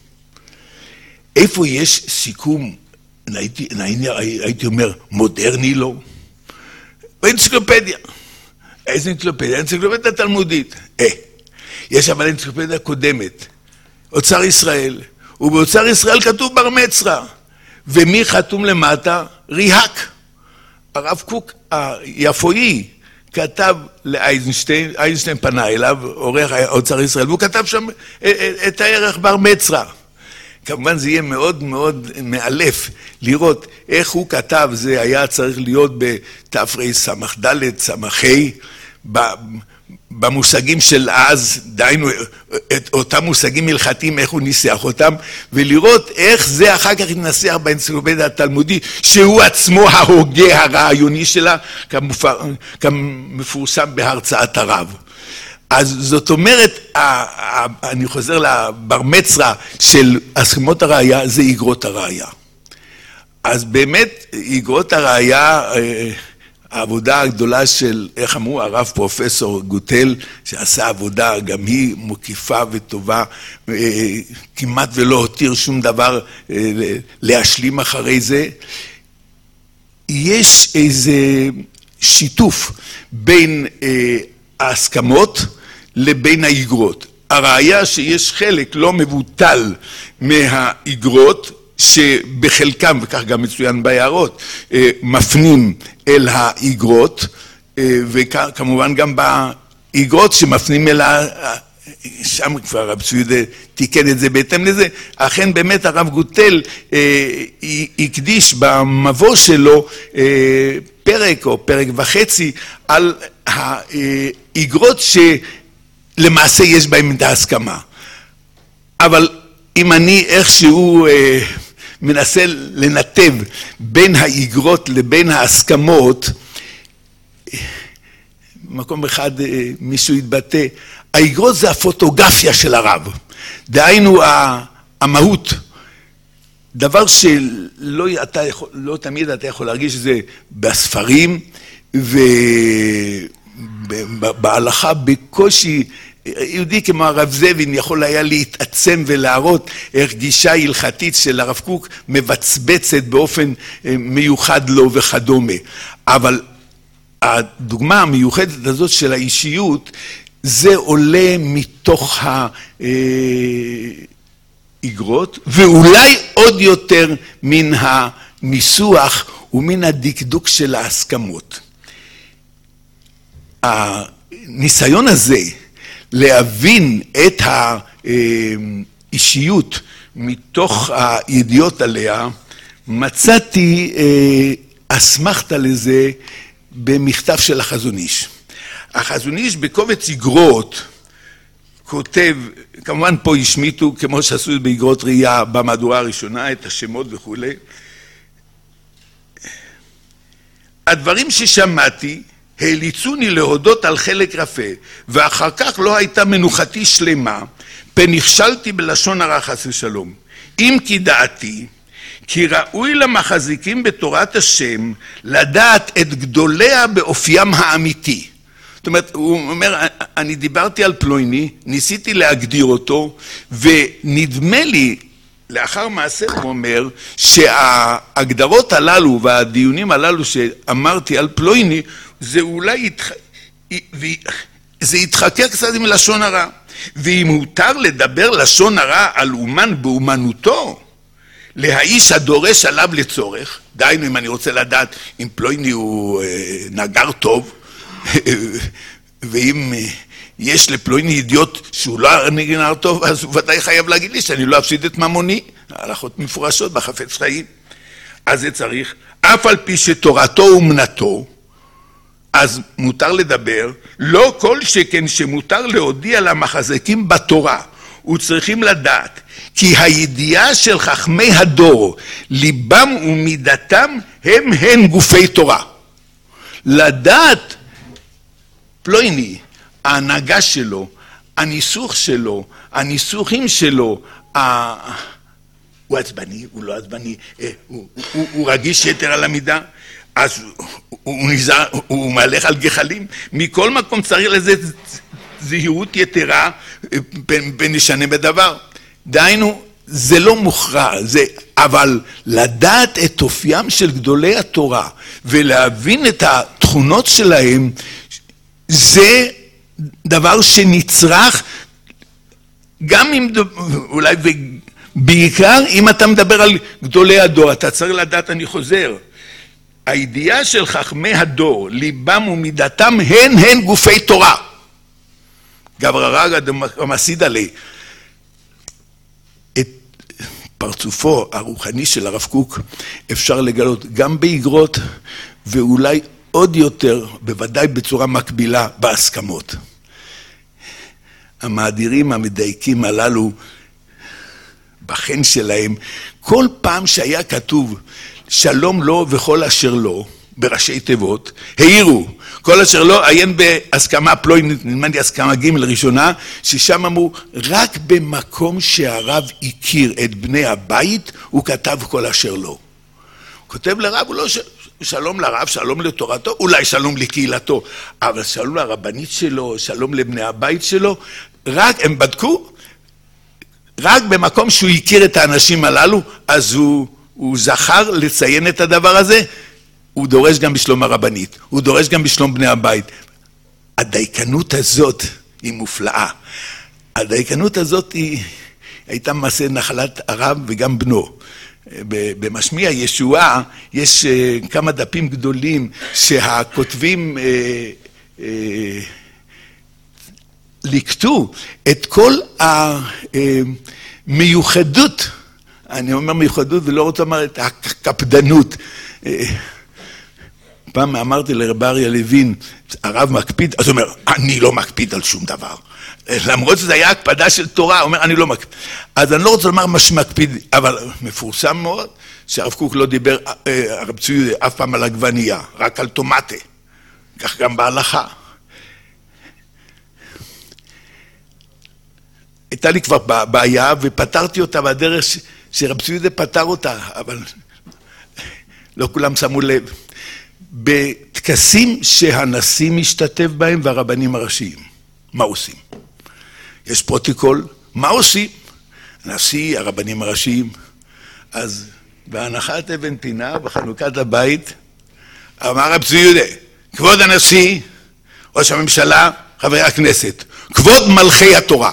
איפה יש סיכום, הייתי, הייתי אומר, מודרני לא? באנציקלופדיה. איזה אנציקלופדיה? אנציקלופדיה תלמודית. אה, יש אבל אנציקלופדיה קודמת. אוצר ישראל. ובאוצר ישראל כתוב בר מצרה. ומי חתום למטה? ריהק. הרב קוק היפואי כתב לאייזנשטיין, אייזנשטיין פנה אליו, עורך אוצר ישראל, והוא כתב שם את הערך בר מצרה. כמובן זה יהיה מאוד מאוד מאלף לראות איך הוא כתב, זה היה צריך להיות בתפרי סמך ד' סמך ה', במושגים של אז, דיינו את אותם מושגים הלכתיים, איך הוא ניסח אותם, ולראות איך זה אחר כך יתנסח באנציקלופדיה התלמודית, שהוא עצמו ההוגה הרעיוני שלה, כמפורסם בהרצאת הרב. אז זאת אומרת, אני חוזר לבר מצרה של הסכמות הראייה, זה איגרות הראייה. אז באמת, איגרות הראייה, העבודה הגדולה של, איך אמרו, הרב פרופסור גוטל, שעשה עבודה גם היא מקיפה וטובה, כמעט ולא הותיר שום דבר להשלים אחרי זה. יש איזה שיתוף בין ההסכמות לבין האיגרות. הראיה שיש חלק לא מבוטל מהאיגרות, שבחלקם, וכך גם מצוין בהערות, מפנים אל האיגרות, וכמובן גם באיגרות שמפנים אל שם כבר רב צבי תיקן את זה בהתאם לזה. אכן באמת הרב גוטל אה, הקדיש במבוא שלו אה, פרק או פרק וחצי על האגרות שלמעשה יש בהם את ההסכמה. אבל אם אני איכשהו אה, מנסה לנתב בין האגרות לבין ההסכמות, במקום אחד מישהו יתבטא, האגרות זה הפוטוגרפיה של הרב. דהיינו המהות, דבר שלא אתה יכול, לא תמיד אתה יכול להרגיש שזה בספרים, ובהלכה בקושי, יהודי כמו הרב זבין יכול היה להתעצם ולהראות איך גישה הלכתית של הרב קוק מבצבצת באופן מיוחד לו וכדומה. אבל הדוגמה המיוחדת הזאת של האישיות, זה עולה מתוך האגרות, ואולי עוד יותר מן הניסוח ומן הדקדוק של ההסכמות. הניסיון הזה להבין את האישיות מתוך הידיעות עליה, מצאתי אסמכתה לזה במכתב של החזון איש. החזון איש בקובץ אגרות כותב, כמובן פה השמיטו, כמו שעשו באגרות ראייה במהדורה הראשונה, את השמות וכו'. הדברים ששמעתי העליצוני להודות על חלק רפה, ואחר כך לא הייתה מנוחתי שלמה, פן נכשלתי בלשון הרע חס ושלום. אם כי דעתי, כי ראוי למחזיקים בתורת השם לדעת את גדוליה באופיים האמיתי. זאת אומרת, הוא אומר, אני דיברתי על פלויני, ניסיתי להגדיר אותו, ונדמה לי, לאחר מעשה הוא אומר, שההגדרות הללו והדיונים הללו שאמרתי על פלויני, זה אולי יתח... זה יתחקר קצת עם לשון הרע. ואם מותר לדבר לשון הרע על אומן באומנותו, להאיש הדורש עליו לצורך, דהיינו אם אני רוצה לדעת אם פלויני הוא נגר טוב, ואם יש לפלויני אידיוט שהוא לא נגר טוב, אז הוא ודאי חייב להגיד לי שאני לא אפסיד את ממוני, הלכות מפורשות בחפץ חיים. אז זה צריך, אף על פי שתורתו אומנתו, אז מותר לדבר, לא כל שכן שמותר להודיע למחזיקים בתורה, וצריכים לדעת, כי הידיעה של חכמי הדור, ליבם ומידתם הם הן גופי תורה. לדעת פלויני, ההנהגה שלו, הניסוח שלו, הניסוחים שלו, ה... הוא עצבני, הוא לא עצבני, הוא, הוא, הוא, הוא רגיש יתר על המידה, אז הוא, הוא, נזר, הוא מהלך על גחלים. מכל מקום צריך לזה זהירות יתרה בנשנה בדבר. דהיינו, זה לא מוכרע, זה, אבל לדעת את אופיים של גדולי התורה ולהבין את התכונות שלהם, זה דבר שנצרך, גם אם, אולי בעיקר אם אתה מדבר על גדולי הדור, אתה צריך לדעת, אני חוזר, הידיעה של חכמי הדור, ליבם ומידתם, הן הן גופי תורה. גברא רגא דמסיד עלי. את פרצופו הרוחני של הרב קוק אפשר לגלות גם באגרות, ואולי עוד יותר, בוודאי בצורה מקבילה, בהסכמות. המאדירים המדייקים הללו, בחן שלהם, כל פעם שהיה כתוב שלום לו וכל אשר לו, בראשי תיבות, העירו, כל אשר לא, עיין בהסכמה פלוינית, נלמד לי הסכמה ג' ראשונה, ששם אמרו, רק במקום שהרב הכיר את בני הבית, הוא כתב כל אשר לא. הוא כותב לרב, הוא לא ש... שלום לרב, שלום לתורתו, אולי שלום לקהילתו, אבל שלום לרבנית שלו, שלום לבני הבית שלו, רק הם בדקו, רק במקום שהוא הכיר את האנשים הללו, אז הוא, הוא זכר לציין את הדבר הזה, הוא דורש גם בשלום הרבנית, הוא דורש גם בשלום בני הבית. הדייקנות הזאת היא מופלאה. הדייקנות הזאת היא הייתה מעשה נחלת הרב וגם בנו. במשמיע ישועה יש כמה דפים גדולים שהכותבים לקטו את כל המיוחדות, אני אומר מיוחדות ולא רוצה לומר את הקפדנות. פעם אמרתי לרב אריה לוין, הרב מקפיד, אז הוא אומר, אני לא מקפיד על שום דבר. למרות שזה היה הקפדה של תורה, הוא אומר, אני לא מקפיד. אז אני לא רוצה לומר מה שמקפיד, אבל מפורסם מאוד, שהרב קוק לא דיבר, הרב צבי אף פעם על עגבנייה, רק על טומטה. כך גם בהלכה. הייתה לי כבר בעיה, ופתרתי אותה בדרך שרב צבי פתר אותה, אבל לא כולם שמו לב. בטקסים שהנשיא משתתף בהם והרבנים הראשיים. מה עושים? יש פרוטוקול, מה עושים? הנשיא, הרבנים הראשיים. אז בהנחת אבן פינה, בחנוכת הבית, אמר רב צבי יהודה, כבוד הנשיא, ראש הממשלה, חברי הכנסת, כבוד מלכי התורה.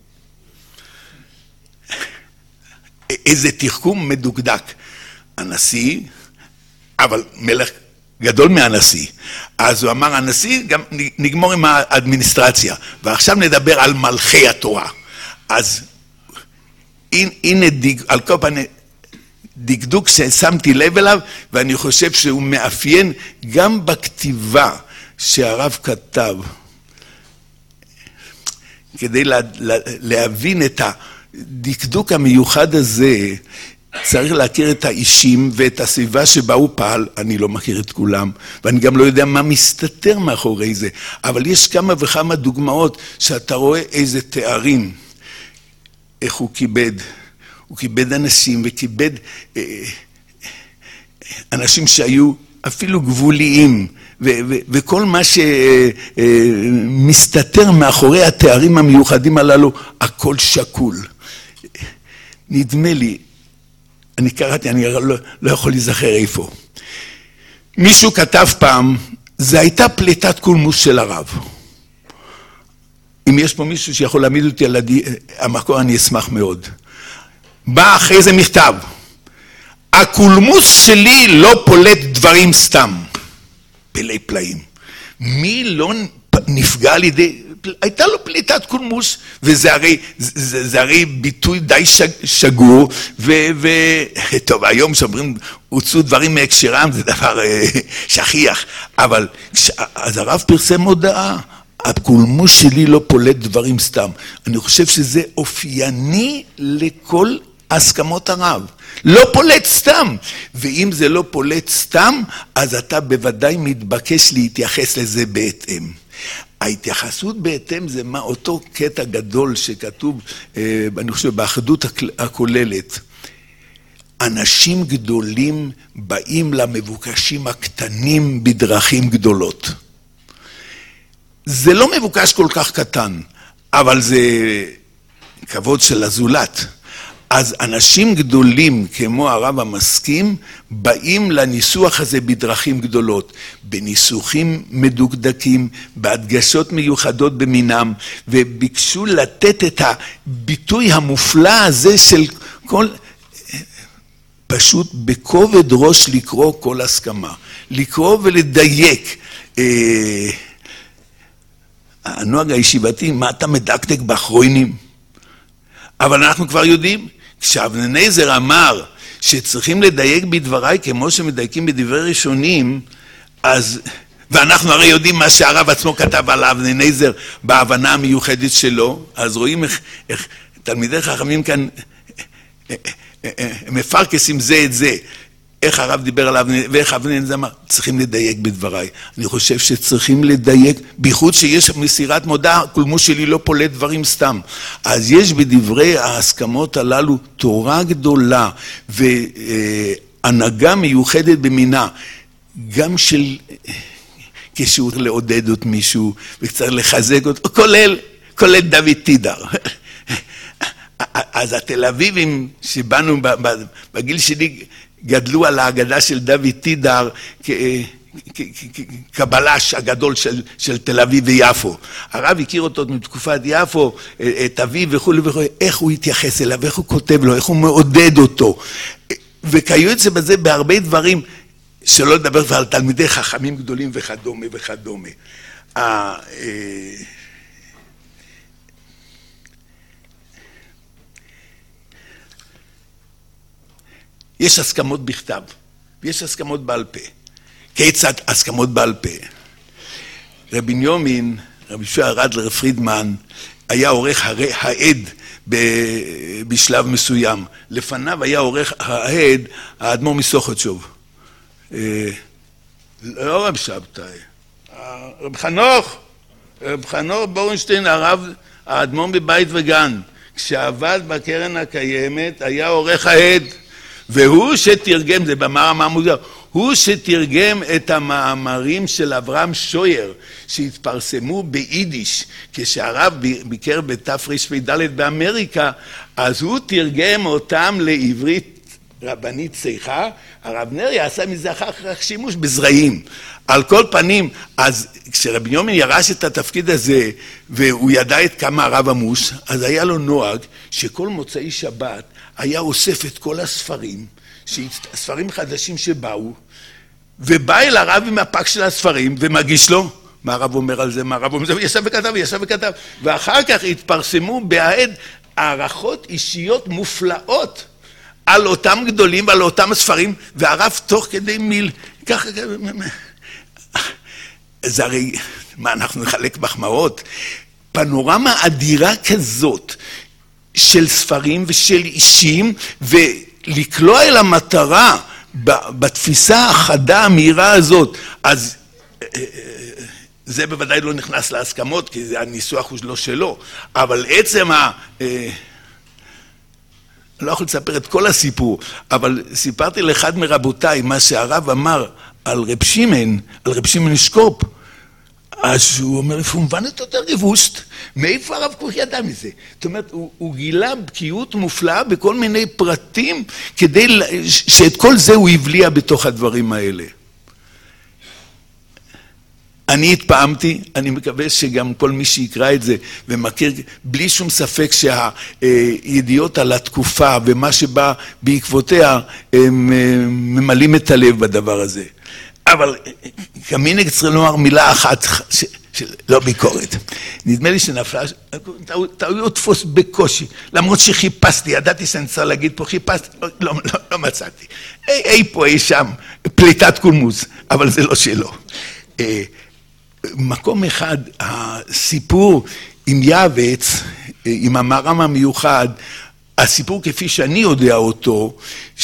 איזה תחכום מדוקדק. הנשיא, אבל מלך גדול מהנשיא. אז הוא אמר, הנשיא, גם נגמור עם האדמיניסטרציה, ועכשיו נדבר על מלכי התורה. אז הנה, על כל פנים, דקדוק ששמתי לב אליו, ואני חושב שהוא מאפיין גם בכתיבה שהרב כתב, כדי לה, לה, להבין את הדקדוק המיוחד הזה, צריך להכיר את האישים ואת הסביבה שבה הוא פעל, אני לא מכיר את כולם, ואני גם לא יודע מה מסתתר מאחורי זה, אבל יש כמה וכמה דוגמאות שאתה רואה איזה תארים, איך הוא כיבד, הוא כיבד אנשים וכיבד אה, אנשים שהיו אפילו גבוליים, ו- ו- וכל מה שמסתתר אה, מאחורי התארים המיוחדים הללו, הכל שקול. נדמה לי, אני קראתי, אני לא, לא יכול להיזכר איפה. מישהו כתב פעם, זה הייתה פליטת קולמוס של הרב. אם יש פה מישהו שיכול להעמיד אותי על הדי... המקור, אני אשמח מאוד. בא אחרי זה מכתב, הקולמוס שלי לא פולט דברים סתם. פלאי פלאים. מי לא נפגע על ידי... הייתה לו פליטת קולמוס, וזה הרי, זה, זה הרי ביטוי די שגור, ו... ו... טוב, היום שאומרים, הוצאו דברים מהקשרם, זה דבר שכיח, אבל אז הרב פרסם הודעה, הקולמוס שלי לא פולט דברים סתם. אני חושב שזה אופייני לכל הסכמות הרב. לא פולט סתם. ואם זה לא פולט סתם, אז אתה בוודאי מתבקש להתייחס לזה בהתאם. ההתייחסות בהתאם זה מה אותו קטע גדול שכתוב, אני חושב, באחדות הכוללת. אנשים גדולים באים למבוקשים הקטנים בדרכים גדולות. זה לא מבוקש כל כך קטן, אבל זה כבוד של הזולת. אז אנשים גדולים כמו הרב המסכים באים לניסוח הזה בדרכים גדולות, בניסוחים מדוקדקים, בהדגשות מיוחדות במינם, וביקשו לתת את הביטוי המופלא הזה של כל... פשוט בכובד ראש לקרוא כל הסכמה, לקרוא ולדייק. הנוהג הישיבתי, מה אתה מדקדק באחרונים? אבל אנחנו כבר יודעים, כשאבננזר אמר שצריכים לדייק בדבריי כמו שמדייקים בדברי ראשונים, אז, ואנחנו הרי יודעים מה שהרב עצמו כתב על אבננזר בהבנה המיוחדת שלו, אז רואים איך, איך תלמידי חכמים כאן מפרקסים זה את זה, איך הרב דיבר עליו, ואיך אבננזר אמר, צריכים לדייק בדבריי. אני חושב שצריכים לדייק, בייחוד שיש מסירת מודעה, קולמוס שלי לא פולט דברים סתם. אז יש בדברי ההסכמות הללו תורה גדולה, והנהגה מיוחדת במינה, גם של כשהוא לעודד את מישהו, וצריך לחזק אותו, כולל, כולל דוד טידר. אז התל אביבים שבאנו בגיל שלי, גדלו על ההגדה של דוד טידר כבלש הגדול של, של תל אביב ויפו. הרב הכיר אותו מתקופת יפו, את אביו וכו' וכו', איך הוא התייחס אליו, איך הוא כותב לו, איך הוא מעודד אותו. וכיוצא בזה בהרבה דברים, שלא לדבר כבר על תלמידי חכמים גדולים וכדומה וכדומה. יש הסכמות בכתב, ויש הסכמות בעל פה. כיצד הסכמות בעל פה? רבי בנימין, רבי יהושע רדלר פרידמן, היה עורך העד בשלב מסוים. לפניו היה עורך העד האדמו"ר מסוכותשוב. לא רב שבתאי, רב חנוך, רב חנוך בורנשטיין, הרב האדמו"ר מבית וגן, כשעבד בקרן הקיימת היה עורך העד, והוא שתרגם, זה במאמר מוזר, הוא שתרגם את המאמרים של אברהם שויר שהתפרסמו ביידיש כשהרב ביקר בתרפ"ד באמריקה, אז הוא תרגם אותם לעברית רבנית שיחה. הרב נרי עשה מזה אחר כך שימוש בזרעים. על כל פנים, אז כשרבי בנימין ירש את התפקיד הזה והוא ידע את כמה הרב עמוס, אז היה לו נוהג שכל מוצאי שבת היה אוסף את כל הספרים, ספרים חדשים שבאו, ובא אל הרב עם הפק של הספרים ומגיש לו, מה הרב אומר על זה, מה הרב אומר על זה, וישב וכתב, וישב וכתב, ואחר כך התפרסמו בהעד הערכות אישיות מופלאות על אותם גדולים ועל אותם הספרים, והרב תוך כדי מיל, ככה, זה הרי, מה אנחנו נחלק מחמאות? פנורמה אדירה כזאת של ספרים ושל אישים, ולקלוע אל המטרה בתפיסה החדה המהירה הזאת, אז זה בוודאי לא נכנס להסכמות, כי זה הניסוח הוא לא שלו, אבל עצם ה... לא יכול לספר את כל הסיפור, אבל סיפרתי לאחד מרבותיי מה שהרב אמר על רב שמעון, על רב שמעון שקורפ, אז הוא אומר, איפה הוא מבן את יותר ריבוסט? מאיפה הרב קוק ידע מזה? זאת אומרת, הוא, הוא גילה בקיאות מופלאה בכל מיני פרטים, כדי שאת כל זה הוא הבליע בתוך הדברים האלה. אני התפעמתי, אני מקווה שגם כל מי שיקרא את זה ומכיר, בלי שום ספק שהידיעות על התקופה ומה שבא בעקבותיה, הם ממלאים את הלב בדבר הזה. אבל כמנהג צריך לומר מילה אחת, לא ביקורת. נדמה לי שנפלה, טעויות תפוס בקושי, למרות שחיפשתי, ידעתי שאני צריך להגיד פה, חיפשתי, לא, לא, לא, לא מצאתי. אי, אי פה, אי שם, פליטת קולמוס, אבל זה לא שלו. מקום אחד, הסיפור עם יעבץ, עם המאמר המיוחד, הסיפור כפי שאני יודע אותו,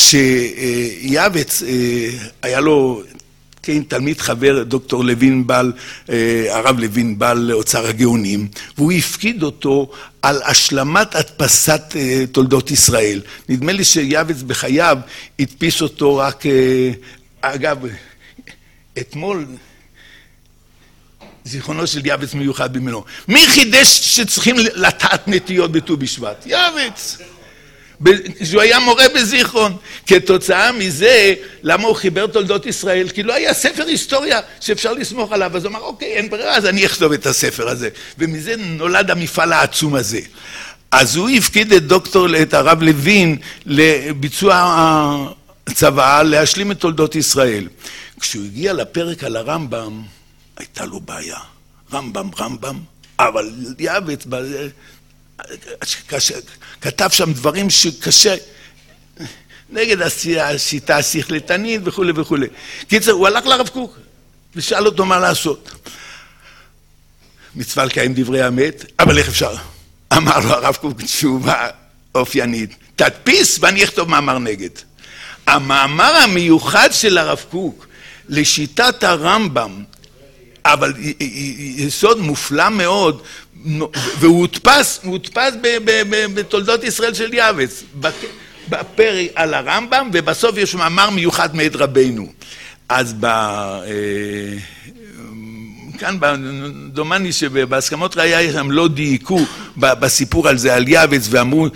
שיעבץ היה לו, כן, תלמיד חבר, דוקטור לוין בל, הרב לוין בל לאוצר הגאונים, והוא הפקיד אותו על השלמת הדפסת תולדות ישראל. נדמה לי שיעבץ בחייו הדפיס אותו רק, אגב, אתמול, זיכרונו של יעבץ מיוחד במינו. מי חידש שצריכים לטעת נטיות בט"ו בשבט? יעבץ. שהוא היה מורה בזיכרון. כתוצאה מזה, למה הוא חיבר תולדות ישראל? כי לא היה ספר היסטוריה שאפשר לסמוך עליו. אז הוא אמר, אוקיי, אין ברירה, אז אני אכתוב את הספר הזה. ומזה נולד המפעל העצום הזה. אז הוא הפקיד את דוקטור, את הרב לוין, לביצוע הצוואה, להשלים את תולדות ישראל. כשהוא הגיע לפרק על הרמב"ם, הייתה לו בעיה. רמב"ם, רמב"ם, אבל יעבץ, כתב שם דברים שקשה, נגד השיטה השכלתנית וכו' וכו'. קיצר, הוא הלך לרב קוק ושאל אותו מה לעשות. מצווה לקיים דברי האמת, אבל איך אפשר? אמר לו הרב קוק תשובה אופיינית, תדפיס ואני אכתוב מאמר נגד. המאמר המיוחד של הרב קוק לשיטת הרמב"ם, אבל יסוד מופלא מאוד, והוא הודפס, הוא הודפס בתולדות ישראל של יעבץ, בפרק על הרמב"ם, ובסוף יש מאמר מיוחד מאת רבנו. אז ב... כאן דומני שבהסכמות ראיה הם לא דייקו בסיפור על זה, על יעבץ, ואמרו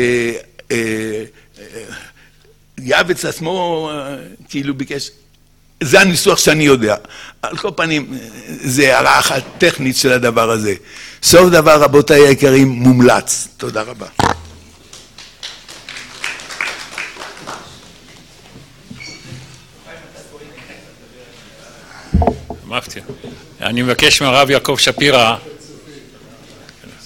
שיעבץ עצמו כאילו ביקש... זה הניסוח שאני יודע. על כל פנים, זה הערה אחת טכנית של הדבר הזה. סוף דבר, רבותיי היקרים, מומלץ. תודה רבה. מפתיע. אני מבקש מהרב יעקב שפירא.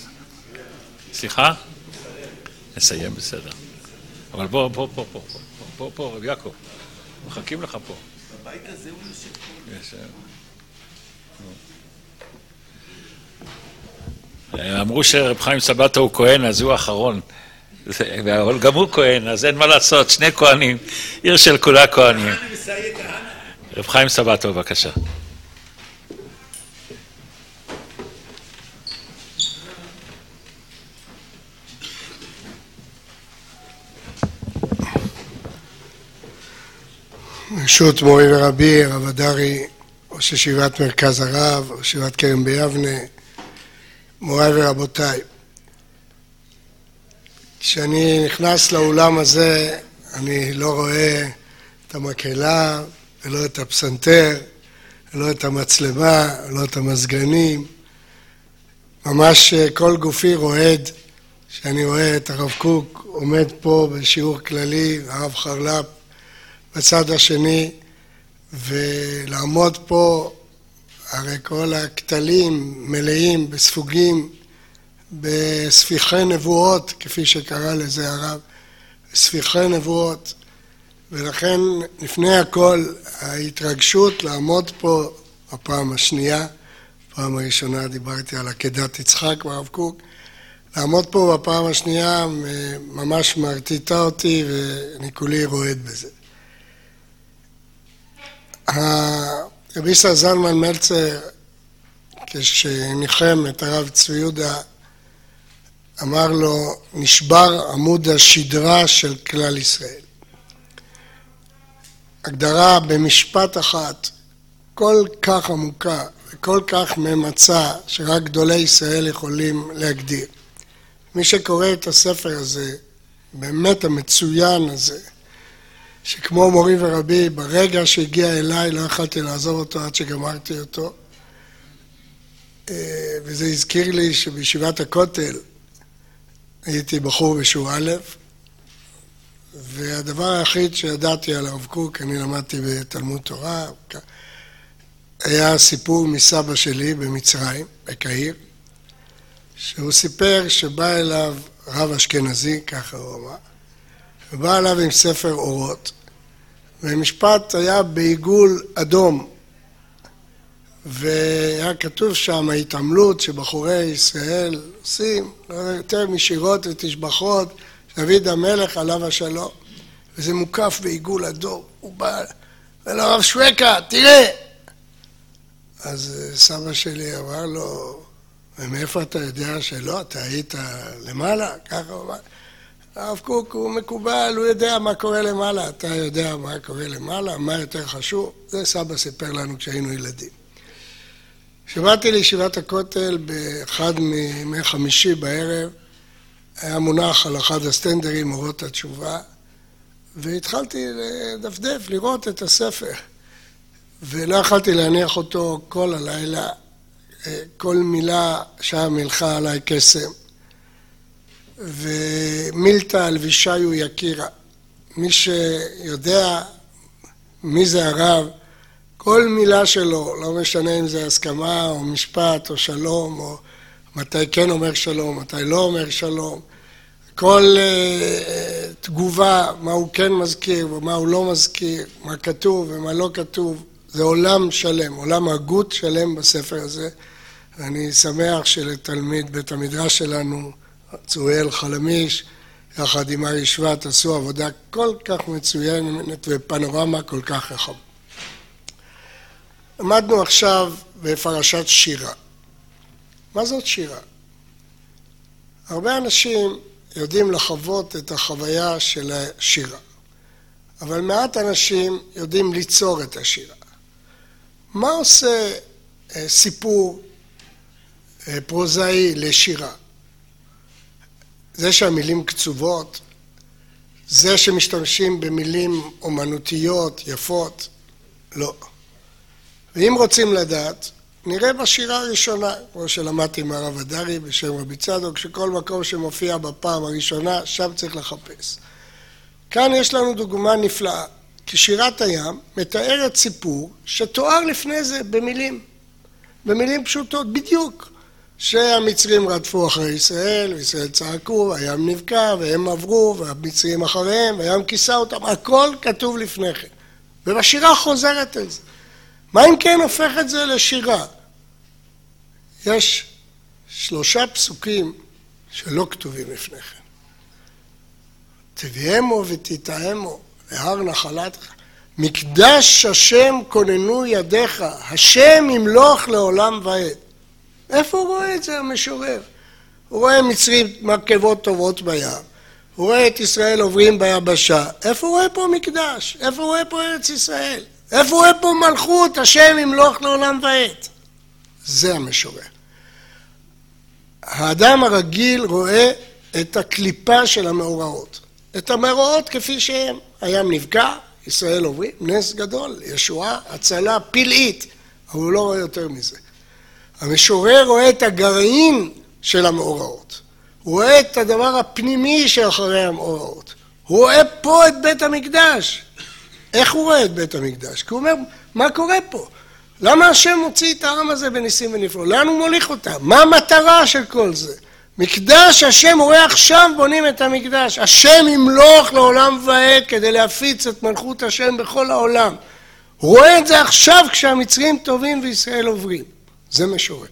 סליחה? נסיים בסדר. אבל בוא, בוא, בוא, בוא. פה, פה, רב יעקב. מחכים לך פה. בבית הזה הוא יושב פה. אמרו שרב חיים סבתו הוא כהן, אז הוא האחרון. אבל גם הוא כהן, אז אין מה לעשות, שני כהנים. עיר של כולה כהנים. רב חיים סבתו, בבקשה. ברשות מורי ורבי, הרב הדרי, ראש ישיבת מרכז הרב, ראש ישיבת כרם ביבנה, מוריי ורבותיי. כשאני נכנס לאולם הזה, אני לא רואה את המקהלה, ולא את הפסנתר, ולא את המצלמה, ולא את המזגנים. ממש כל גופי רועד, שאני רואה את הרב קוק עומד פה בשיעור כללי, הרב חרל"פ, בצד השני, ולעמוד פה, הרי כל הכתלים מלאים בספוגים, בספיחי נבואות, כפי שקרא לזה הרב, ספיחי נבואות, ולכן לפני הכל ההתרגשות לעמוד פה בפעם השנייה, בפעם הראשונה דיברתי על עקדת יצחק והרב קוק, לעמוד פה בפעם השנייה ממש מרטיטה אותי ואני כולי רועד בזה. רבי ישראל זלמן מלצר, כשניחם את הרב צבי יהודה, אמר לו, נשבר עמוד השדרה של כלל ישראל. הגדרה במשפט אחת, כל כך עמוקה וכל כך ממצה, שרק גדולי ישראל יכולים להגדיר. מי שקורא את הספר הזה, באמת המצוין הזה, שכמו מורי ורבי, ברגע שהגיע אליי לא יכולתי לעזוב אותו עד שגמרתי אותו. וזה הזכיר לי שבישיבת הכותל הייתי בחור בשיעור א', והדבר היחיד שידעתי על הרב קוק, אני למדתי בתלמוד תורה, היה סיפור מסבא שלי במצרים, בקהיר, שהוא סיפר שבא אליו רב אשכנזי, ככה הוא אמר, ובא אליו עם ספר אורות, ומשפט היה בעיגול אדום, והיה כתוב שם ההתעמלות שבחורי ישראל עושים, לא יותר משירות ותשבחות, דוד המלך עליו השלום, וזה מוקף בעיגול אדום, הוא בא, ולרב שווקה, תראה! אז סבא שלי אמר לו, ומאיפה אתה יודע שלא, אתה היית למעלה? ככה הוא אמר. הרב קוק הוא מקובל, הוא יודע מה קורה למעלה, אתה יודע מה קורה למעלה, מה יותר חשוב, זה סבא סיפר לנו כשהיינו ילדים. כשבאתי לישיבת הכותל באחד מימי חמישי בערב, היה מונח על אחד הסטנדרים אורות התשובה, והתחלתי לדפדף, לראות את הספר, ולא יכלתי להניח אותו כל הלילה, כל מילה שם מלכה עליי קסם. ומילתא אלבישיו יקירא, מי שיודע מי זה הרב, כל מילה שלו, לא משנה אם זה הסכמה או משפט או שלום, או מתי כן אומר שלום, מתי לא אומר שלום, כל uh, תגובה, מה הוא כן מזכיר ומה הוא לא מזכיר, מה כתוב ומה לא כתוב, זה עולם שלם, עולם הגות שלם בספר הזה. ואני שמח שלתלמיד בית המדרש שלנו, צוריאל חלמיש, יחד עם ארי שבט, עשו עבודה כל כך מצוינת ופנורמה כל כך רחבה. למדנו עכשיו בפרשת שירה. מה זאת שירה? הרבה אנשים יודעים לחוות את החוויה של השירה, אבל מעט אנשים יודעים ליצור את השירה. מה עושה סיפור פרוזאי לשירה? זה שהמילים קצובות, זה שמשתמשים במילים אומנותיות, יפות, לא. ואם רוצים לדעת, נראה בשירה הראשונה, כמו שלמדתי עם הרב הדרי בשם רבי צדוק, שכל מקום שמופיע בפעם הראשונה, שם צריך לחפש. כאן יש לנו דוגמה נפלאה, כי שירת הים מתארת סיפור שתואר לפני זה במילים, במילים פשוטות, בדיוק. שהמצרים רדפו אחרי ישראל, וישראל צעקו, הים נבקע, והם עברו, והמצרים אחריהם, והים כיסה אותם, הכל כתוב לפני כן. ובשירה חוזרת את זה. מה אם כן הופך את זה לשירה? יש שלושה פסוקים שלא כתובים לפני כן. תביאמו ותתאמו, להר נחלתך. מקדש השם כוננו ידיך, השם ימלוך לעולם ועד. איפה הוא רואה את זה המשורר? הוא רואה מצרים מרכבות טובות בים, הוא רואה את ישראל עוברים ביבשה. איפה הוא רואה פה מקדש? איפה הוא רואה פה ארץ ישראל? איפה הוא רואה פה מלכות, השם ימלוך לעולם ועד? זה המשורר. האדם הרגיל רואה את הקליפה של המאורעות. את המאורעות כפי שהם. הים נבקע, ישראל עוברים, נס גדול, ישועה, הצלה, פלאית. אבל הוא לא רואה יותר מזה. המשורר רואה את הגרעין של המאורעות. הוא רואה את הדבר הפנימי שאחרי המאורעות. הוא רואה פה את בית המקדש. איך הוא רואה את בית המקדש? כי הוא אומר, מה קורה פה? למה השם מוציא את העם הזה בניסים ונפלאות? לאן הוא מוליך אותם? מה המטרה של כל זה? מקדש השם, הוא רואה עכשיו בונים את המקדש. השם ימלוך לעולם ועד כדי להפיץ את מלכות השם בכל העולם. הוא רואה את זה עכשיו כשהמצרים טובים וישראל עוברים. זה משורר.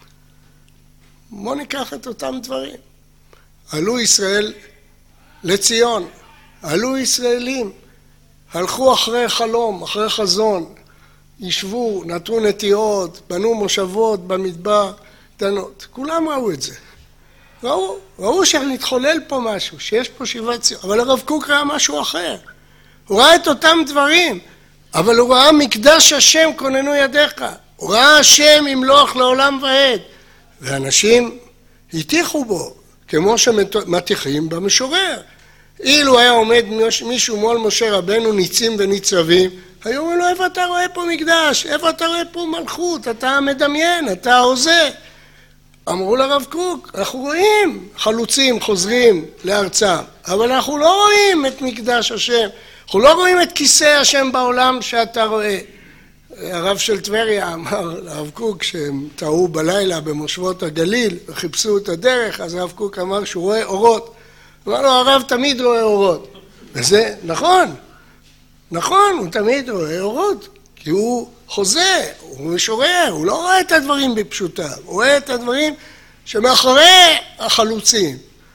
בואו ניקח את אותם דברים. עלו ישראל לציון, עלו ישראלים, הלכו אחרי חלום, אחרי חזון, ישבו, נטרו נטיעות, בנו מושבות במדבר, קטנות. כולם ראו את זה. ראו, ראו שנתחולל פה משהו, שיש פה שיבת ציון. אבל הרב קוק ראה משהו אחר. הוא ראה את אותם דברים, אבל הוא ראה מקדש השם כוננו ידיך. הוא ראה השם ימלוך לעולם ועד. ואנשים הטיחו בו, כמו שמטיחים במשורר. אילו היה עומד מישהו מול משה רבנו ניצים וניצבים, היו אומרים לו, איפה אתה רואה פה מקדש? איפה אתה רואה פה מלכות? אתה מדמיין, אתה הוזה. אמרו לרב קוק, אנחנו רואים חלוצים חוזרים לארצם, אבל אנחנו לא רואים את מקדש השם. אנחנו לא רואים את כיסא השם בעולם שאתה רואה. הרב של טבריה אמר לרב קוק שהם טעו בלילה במושבות הגליל וחיפשו את הדרך, אז הרב קוק אמר שהוא רואה אורות. אמר לו, הרב תמיד רואה אורות. וזה נכון, נכון, הוא תמיד רואה אורות, כי הוא חוזה, הוא משורר, הוא לא רואה את הדברים בפשוטם, הוא רואה את הדברים שמאחורי החלוצים.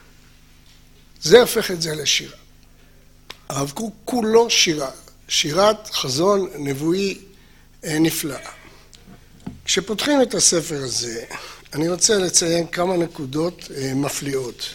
זה הופך את זה לשירה. הרב קוק כולו שירה, שירת חזון נבואי נפלאה. כשפותחים את הספר הזה, אני רוצה לציין כמה נקודות מפליאות.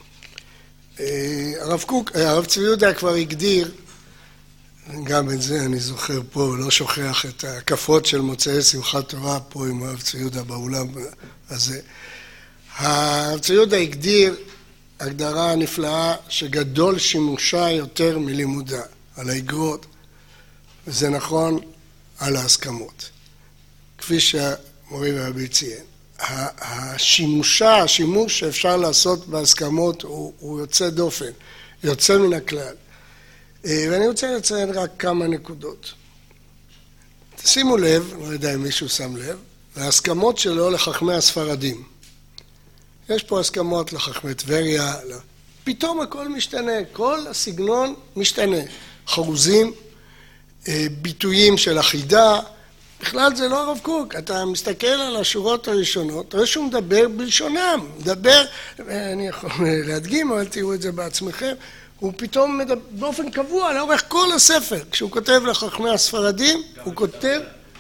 הרב קוק, הרב צבי יהודה כבר הגדיר, גם את זה אני זוכר פה, לא שוכח את ההקפות של מוצאי שמחת תורה פה עם הרב צבי יהודה באולם הזה. הרב צבי יהודה הגדיר הגדרה נפלאה שגדול שימושה יותר מלימודה, על האגרות, וזה נכון על ההסכמות. כפי שהמורי ורבי ציין, השימושה, השימוש שאפשר לעשות בהסכמות הוא, הוא יוצא דופן, יוצא מן הכלל. ואני רוצה לציין רק כמה נקודות. שימו לב, לא יודע אם מישהו שם לב, ההסכמות שלו לחכמי הספרדים. יש פה הסכמות לחכמי טבריה, פתאום הכל משתנה, כל הסגנון משתנה. חרוזים, ביטויים של אחידה, בכלל זה לא הרב קוק, אתה מסתכל על השורות הראשונות, רואה שהוא מדבר בלשונם, מדבר, אני יכול להדגים, אבל תראו את זה בעצמכם, הוא פתאום מדבר באופן קבוע לאורך כל הספר, כשהוא כותב לחכמי הספרדים, הוא כותב,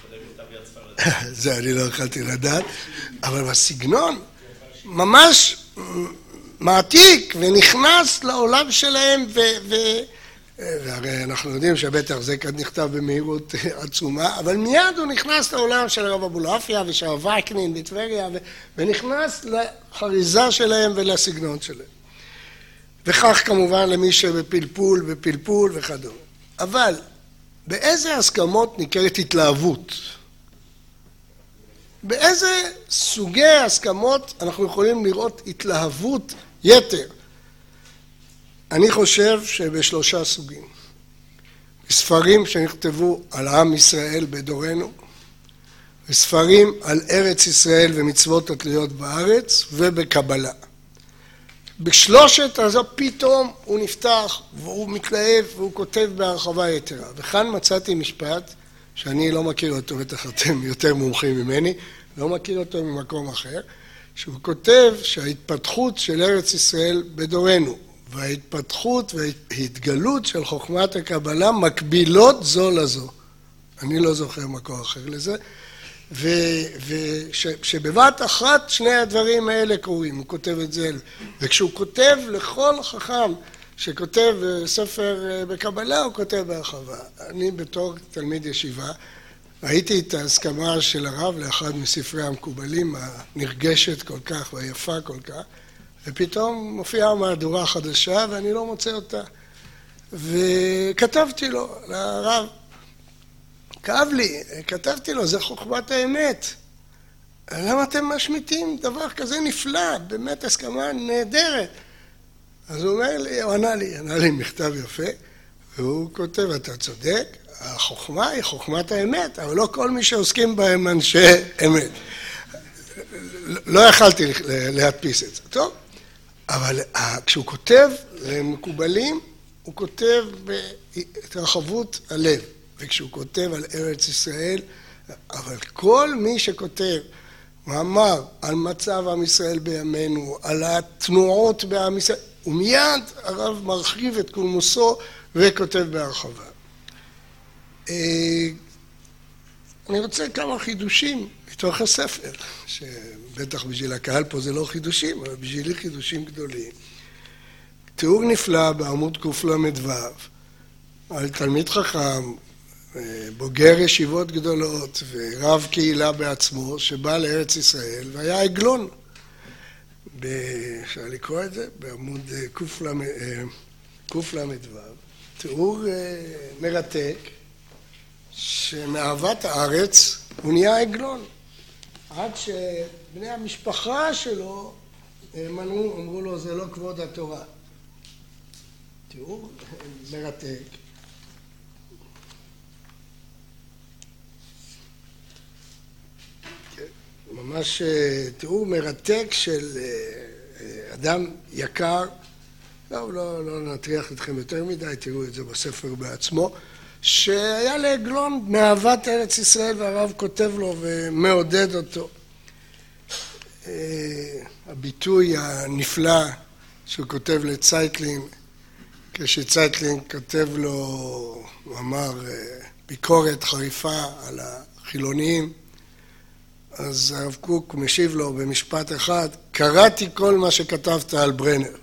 זה אני לא יכולתי לדעת, אבל בסגנון ממש מעתיק ונכנס לעולם שלהם ו... ו והרי אנחנו יודעים שבטח זה כאן נכתב במהירות עצומה, אבל מיד הוא נכנס לעולם של הרב אבולעפיה ושל הרב וקנין בטבריה, ונכנס לחריזה שלהם ולסגנון שלהם. וכך כמובן למי שבפלפול, בפלפול וכדומה. אבל באיזה הסכמות ניכרת התלהבות? באיזה סוגי הסכמות אנחנו יכולים לראות התלהבות יתר? אני חושב שבשלושה סוגים. בספרים שנכתבו על עם ישראל בדורנו, וספרים על ארץ ישראל ומצוות התלויות בארץ ובקבלה. בשלושת הזו פתאום הוא נפתח והוא מתלהב והוא כותב בהרחבה יתרה. וכאן מצאתי משפט שאני לא מכיר אותו, בטח אתם יותר מומחים ממני, לא מכיר אותו ממקום אחר, שהוא כותב שההתפתחות של ארץ ישראל בדורנו וההתפתחות וההתגלות של חוכמת הקבלה מקבילות זו לזו. אני לא זוכר מקור אחר לזה. ושבבת אחת שני הדברים האלה קורים, הוא כותב את זה, וכשהוא כותב לכל חכם שכותב ספר בקבלה, הוא כותב בהרחבה. אני בתור תלמיד ישיבה, ראיתי את ההסכמה של הרב לאחד מספרי המקובלים, הנרגשת כל כך והיפה כל כך, ופתאום מופיעה מהדורה חדשה ואני לא מוצא אותה. וכתבתי לו, לרב, כאב לי, כתבתי לו, זה חוכמת האמת. למה אתם משמיטים דבר כזה נפלא, באמת הסכמה נהדרת? אז הוא אומר לי, הוא ענה לי, ענה לי מכתב יפה, והוא כותב, אתה צודק, החוכמה היא חוכמת האמת, אבל לא כל מי שעוסקים בהם אנשי אמת. לא יכלתי להדפיס את זה, טוב? אבל כשהוא כותב למקובלים, הוא כותב בהתרחבות הלב. וכשהוא כותב על ארץ ישראל, אבל כל מי שכותב מאמר על מצב עם ישראל בימינו, על התנועות בעם ישראל, ומיד הרב מרחיב את קולמוסו וכותב בהרחבה. אני רוצה כמה חידושים מתוך הספר, שבטח בשביל הקהל פה זה לא חידושים, אבל בשבילי חידושים גדולים. תיאור נפלא בעמוד קל"ו על תלמיד חכם, בוגר ישיבות גדולות ורב קהילה בעצמו שבא לארץ ישראל והיה עגלון. אפשר לקרוא את זה בעמוד קל"ו, תיאור מרתק שמאהבת הארץ הוא נהיה עגלון עד שבני המשפחה שלו מנעו, אמרו לו זה לא כבוד התורה. תיאור מרתק. ממש תיאור מרתק של אדם יקר, לא, לא, לא נטריח אתכם יותר מדי, תראו את זה בספר בעצמו, שהיה לעגלון מאהבת ארץ ישראל והרב כותב לו ומעודד אותו. הביטוי הנפלא שהוא כותב לצייטלין, כשצייטלין כותב לו, הוא אמר, ביקורת חריפה על החילוניים, אז הרב קוק משיב לו במשפט אחד, קראתי כל מה שכתבת על ברנר.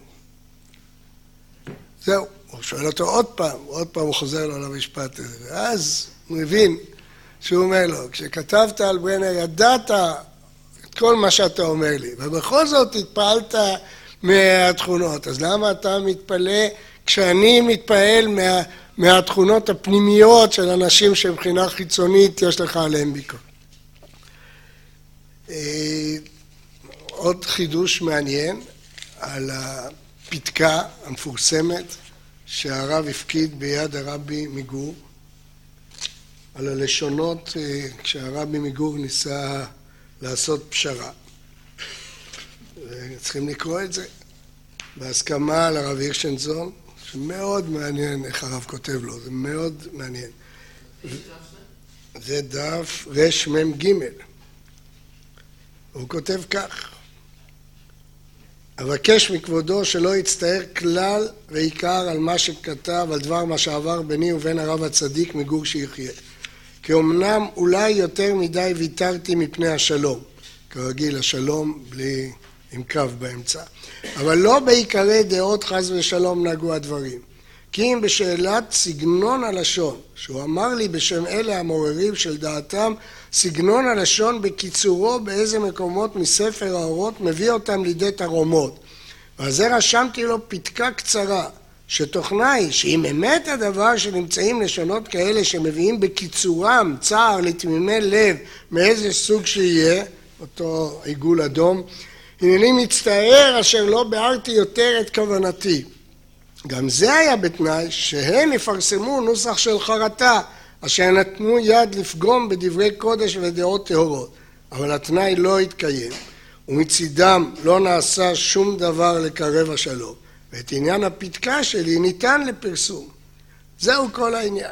זהו, הוא שואל אותו עוד פעם, עוד פעם הוא חוזר לו למשפט הזה, ואז הוא מבין שהוא אומר לו, כשכתבת על ברנר ידעת את כל מה שאתה אומר לי, ובכל זאת התפעלת מהתכונות, אז למה אתה מתפלא כשאני מתפעל מה, מהתכונות הפנימיות של אנשים שמבחינה חיצונית יש לך עליהם ביקורת? עוד חידוש מעניין על הפתקה המפורסמת שהרב הפקיד ביד הרבי מגור, על הלשונות כשהרבי מגור ניסה לעשות פשרה. צריכים לקרוא את זה בהסכמה על הרב הירשנזון, שמאוד מעניין איך הרב כותב לו, זה מאוד מעניין. זה דף רמ"ג. הוא כותב כך, אבקש מכבודו שלא יצטער כלל ועיקר על מה שכתב, על דבר מה שעבר ביני ובין הרב הצדיק מגור שיחיה. כי אמנם אולי יותר מדי ויתרתי מפני השלום, כרגיל השלום בלי עם קו באמצע, אבל לא בעיקרי דעות חס ושלום נגעו הדברים. כי אם בשאלת סגנון הלשון, שהוא אמר לי בשם אלה המעוררים של דעתם, סגנון הלשון בקיצורו באיזה מקומות מספר האורות מביא אותם לידי תרומות. ועל זה רשמתי לו פתקה קצרה, שתוכנה היא שאם אמת הדבר שנמצאים לשונות כאלה שמביאים בקיצורם צער לתמימי לב מאיזה סוג שיהיה, אותו עיגול אדום, הנני מצטער אשר לא ביארתי יותר את כוונתי. גם זה היה בתנאי שהם יפרסמו נוסח של חרטה, אשר נתנו יד לפגום בדברי קודש ודעות טהורות, אבל התנאי לא התקיים, ומצידם לא נעשה שום דבר לקרב השלום, ואת עניין הפתקה שלי ניתן לפרסום. זהו כל העניין.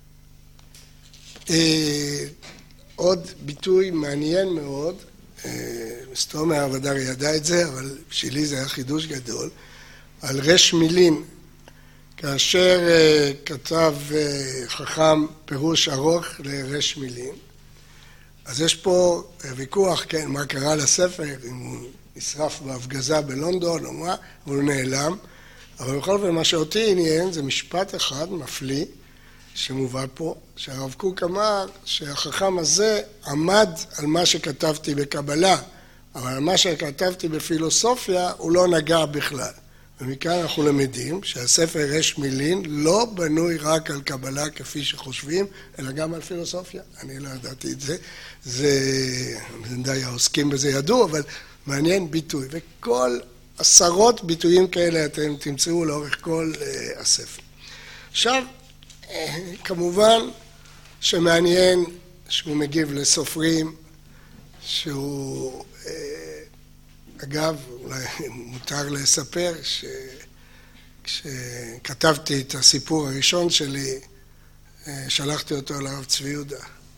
עוד ביטוי מעניין מאוד, סתומי הרב ידע את זה, אבל בשבילי זה היה חידוש גדול, על רש מילין, כאשר כתב חכם פירוש ארוך לרש מילין, אז יש פה ויכוח, כן, מה קרה לספר, אם הוא נשרף בהפגזה בלונדון או מה, אבל הוא נעלם, אבל בכל זאת מה שאותי עניין זה משפט אחד מפליא, שמובא פה, שהרב קוק אמר שהחכם הזה עמד על מה שכתבתי בקבלה, אבל על מה שכתבתי בפילוסופיה הוא לא נגע בכלל. ומכאן אנחנו למדים שהספר רש מילין לא בנוי רק על קבלה כפי שחושבים, אלא גם על פילוסופיה. אני לא ידעתי את זה, זה די העוסקים בזה ידעו, אבל מעניין ביטוי. וכל עשרות ביטויים כאלה אתם תמצאו לאורך כל uh, הספר. עכשיו, כמובן שמעניין שהוא מגיב לסופרים, שהוא, אגב, אולי מותר לספר, שכשכתבתי את הסיפור הראשון שלי, שלחתי אותו לרב צבי יהודה,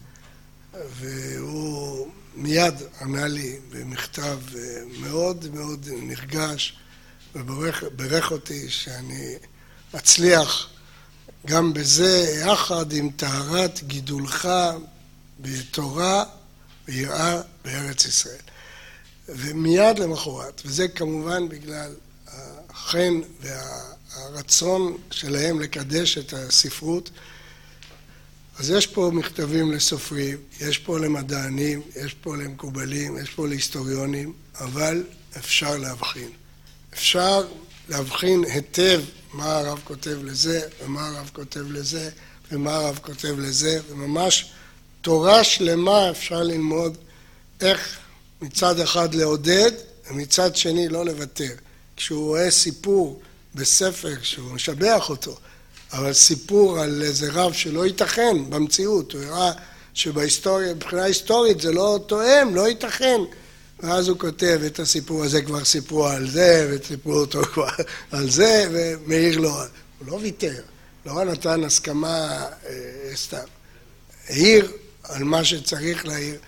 והוא מיד ענה לי במכתב מאוד מאוד נרגש, וברך אותי שאני אצליח גם בזה, יחד עם טהרת גידולך בתורה ויראה בארץ ישראל. ומיד למחרת, וזה כמובן בגלל החן והרצון שלהם לקדש את הספרות, אז יש פה מכתבים לסופרים, יש פה למדענים, יש פה למקובלים, יש פה להיסטוריונים, אבל אפשר להבחין. אפשר להבחין היטב מה הרב כותב לזה, ומה הרב כותב לזה, ומה הרב כותב לזה, וממש תורה שלמה אפשר ללמוד איך מצד אחד לעודד, ומצד שני לא לוותר. כשהוא רואה סיפור בספר, כשהוא משבח אותו, אבל סיפור על איזה רב שלא ייתכן במציאות, הוא הראה שבהיסטוריה, מבחינה היסטורית זה לא תואם, לא ייתכן. ואז הוא כותב את הסיפור הזה, כבר סיפרו על זה, וסיפרו אותו כבר על זה, ומעיר לו, הוא לא ויתר, לא נתן הסכמה אה, סתם. העיר על מה שצריך להעיר.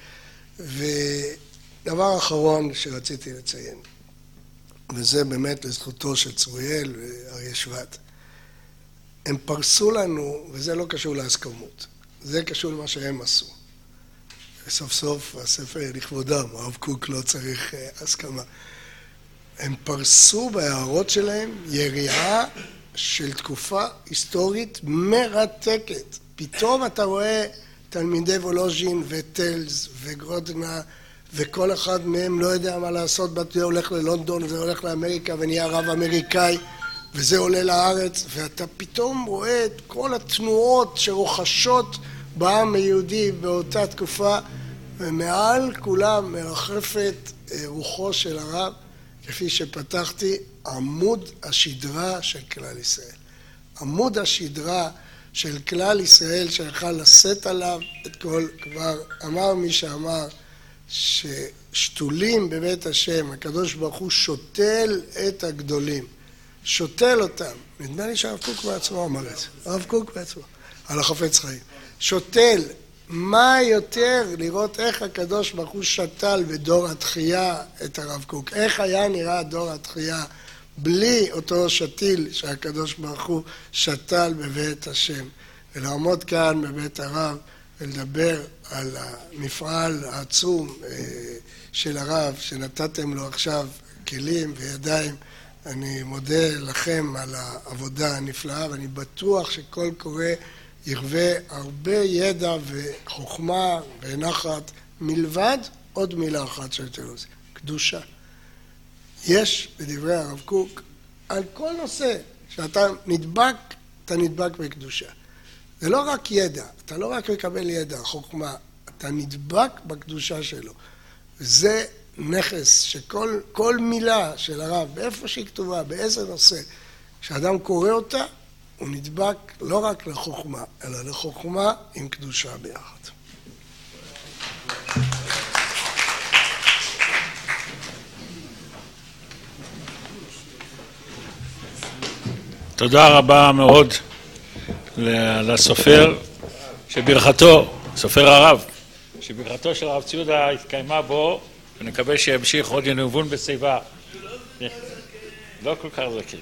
ודבר אחרון שרציתי לציין, וזה באמת לזכותו של צרויאל ואריה שבט, הם פרסו לנו, וזה לא קשור להסכמות, זה קשור למה שהם עשו. וסוף סוף הספר לכבודם, הרב קוק לא צריך uh, הסכמה. הם פרסו בהערות שלהם יריעה של תקופה היסטורית מרתקת. פתאום אתה רואה תלמידי וולוז'ין וטלס וגרודנה, וכל אחד מהם לא יודע מה לעשות, זה הולך ללונדון וזה הולך לאמריקה ונהיה רב אמריקאי, וזה עולה לארץ, ואתה פתאום רואה את כל התנועות שרוחשות בעם היהודי באותה תקופה, ומעל כולם מרחפת רוחו של הרב, כפי שפתחתי, עמוד השדרה של כלל ישראל. עמוד השדרה של כלל ישראל שיכל לשאת עליו את כל, כבר אמר מי שאמר, ששתולים בבית השם, הקדוש ברוך הוא שותל את הגדולים. שותל אותם. נדמה לי שהרב קוק בעצמו אמר את זה. הרב קוק בעצמו. על החפץ חיים. שותל. מה יותר לראות איך הקדוש ברוך הוא שתל בדור התחייה את הרב קוק? איך היה נראה דור התחייה בלי אותו שתיל שהקדוש ברוך הוא שתל בבית השם? ולעמוד כאן בבית הרב ולדבר על המפעל העצום של הרב שנתתם לו עכשיו כלים וידיים. אני מודה לכם על העבודה הנפלאה, ואני בטוח שכל קורא ירווה הרבה ידע וחוכמה ונחת, מלבד עוד מילה אחת של תירוץ, קדושה. יש בדברי הרב קוק על כל נושא שאתה נדבק, אתה נדבק בקדושה. זה לא רק ידע, אתה לא רק מקבל ידע, חוכמה, אתה נדבק בקדושה שלו. זה נכס שכל כל מילה של הרב, באיפה שהיא כתובה, באיזה נושא, כשאדם קורא אותה, הוא נדבק לא רק לחוכמה, אלא לחוכמה עם קדושה ביחד. תודה רבה מאוד לסופר, שברכתו, סופר הרב, שברכתו של הרב ציודה התקיימה בו, ונקווה שימשיך עוד ינובון בשיבה. לא כל כך זקן.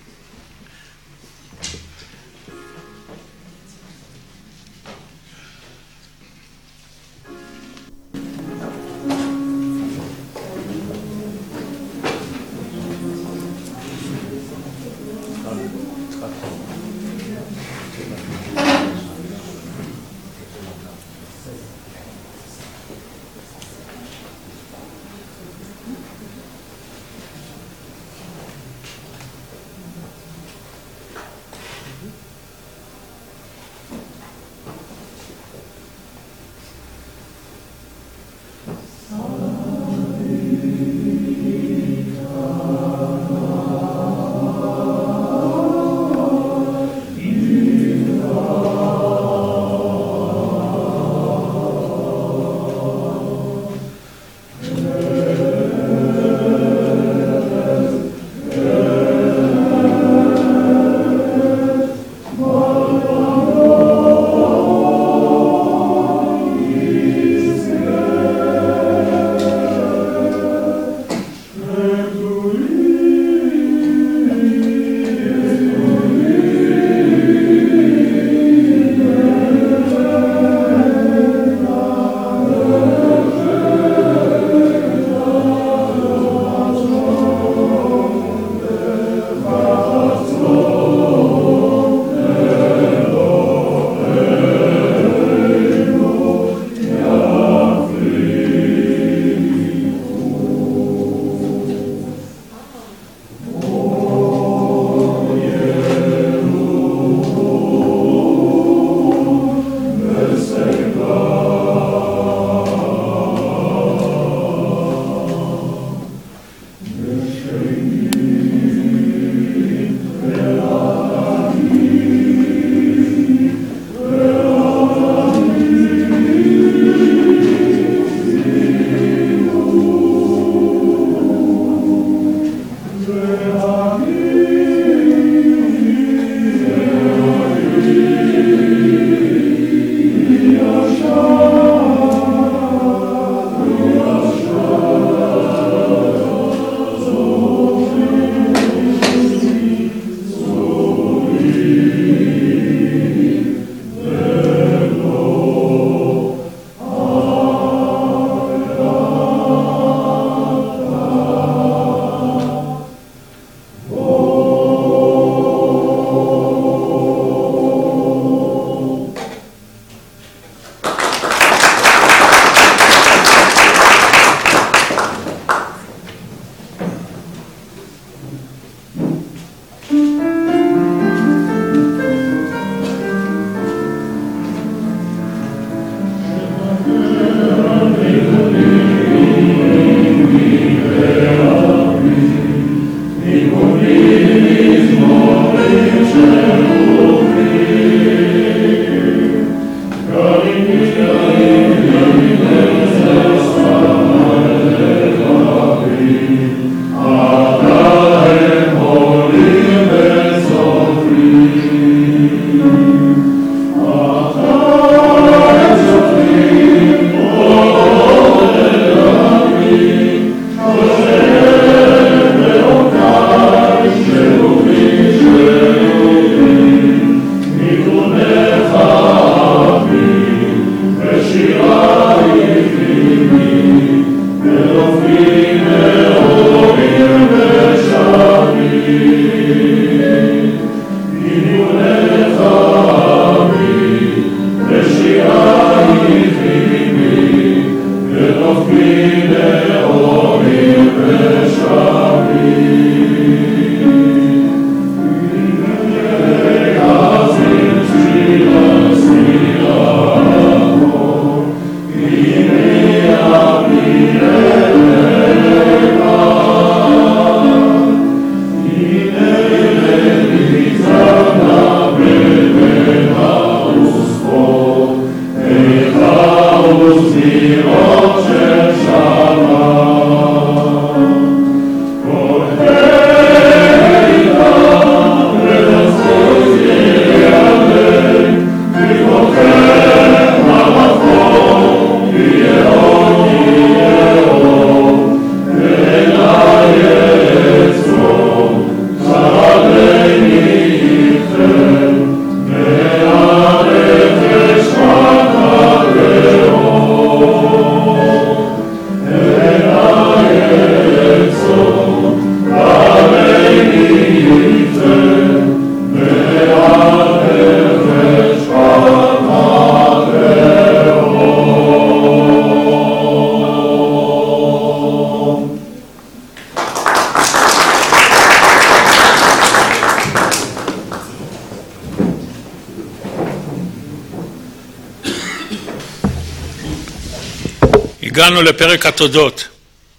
הגענו לפרק התודות.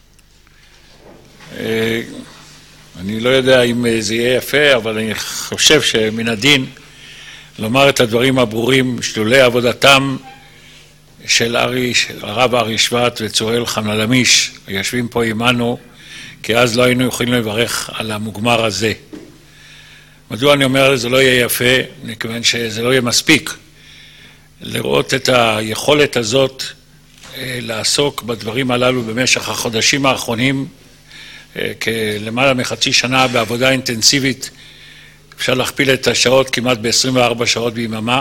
אני לא יודע אם זה יהיה יפה, אבל אני חושב שמן הדין לומר את הדברים הברורים שלולי עבודתם של ארי, הרב ארי שבט וצוראל חמלמיש, היושבים פה עמנו, כי אז לא היינו יכולים לברך על המוגמר הזה. מדוע אני אומר זה לא יהיה יפה? מכיוון שזה לא יהיה מספיק לראות את היכולת הזאת לעסוק בדברים הללו במשך החודשים האחרונים, כלמעלה מחצי שנה בעבודה אינטנסיבית, אפשר להכפיל את השעות כמעט ב-עשרים וארבע שעות ביממה,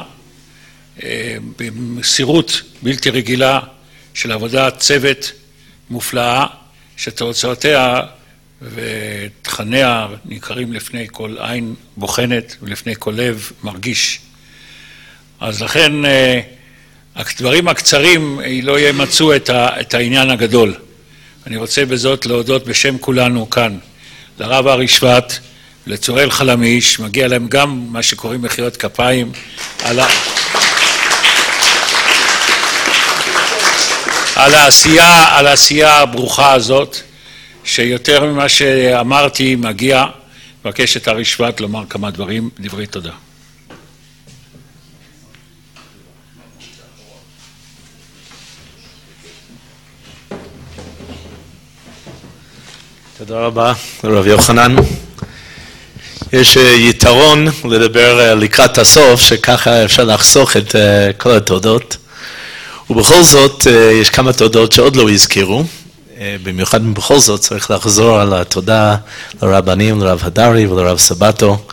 במסירות בלתי רגילה של עבודת צוות מופלאה, שתוצאותיה ותכניה ניכרים לפני כל עין בוחנת ולפני כל לב מרגיש. אז לכן הדברים הקצרים לא ימצאו את, ה, את העניין הגדול. אני רוצה בזאת להודות בשם כולנו כאן לרב ארי שבט, לצוראל חלמיש, מגיע להם גם מה שקוראים מחיאות כפיים על, ה... על, העשייה, על העשייה הברוכה הזאת, שיותר ממה שאמרתי מגיע. מבקש את ארי שבט לומר כמה דברים, דברי תודה. תודה רבה, רב יוחנן. יש יתרון לדבר לקראת הסוף, שככה אפשר לחסוך את כל התודות. ובכל זאת, יש כמה תודות שעוד לא הזכירו. במיוחד בכל זאת צריך לחזור על התודה לרבנים, לרב הדרי ולרב סבתו.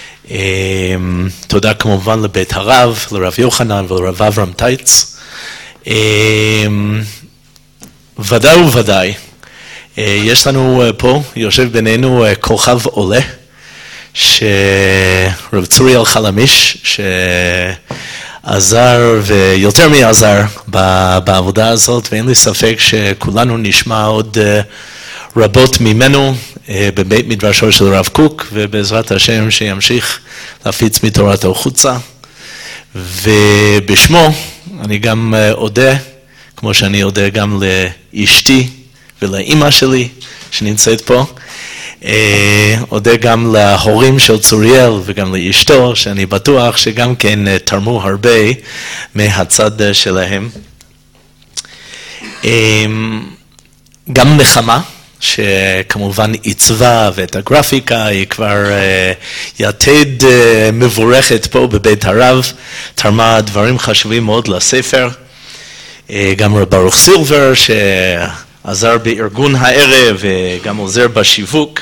תודה כמובן לבית הרב, לרב יוחנן ולרב אברהם טייץ. ודאי וודאי. יש לנו פה, יושב בינינו כוכב עולה, שרב צוריאל חלמיש, שעזר ויותר מעזר בעבודה הזאת, ואין לי ספק שכולנו נשמע עוד רבות ממנו בבית מדרשו של הרב קוק, ובעזרת השם שימשיך להפיץ מתורתו חוצה. ובשמו אני גם אודה, כמו שאני אודה גם לאשתי, ולאמא שלי שנמצאת פה, אודה גם להורים של צוריאל וגם לאשתו, שאני בטוח שגם כן תרמו הרבה מהצד שלהם. גם נחמה, שכמובן עיצבה ואת הגרפיקה, היא כבר יתד מבורכת פה בבית הרב, תרמה דברים חשובים מאוד לספר. גם רב ברוך סילבר, ש... עזר בארגון הערב וגם עוזר בשיווק.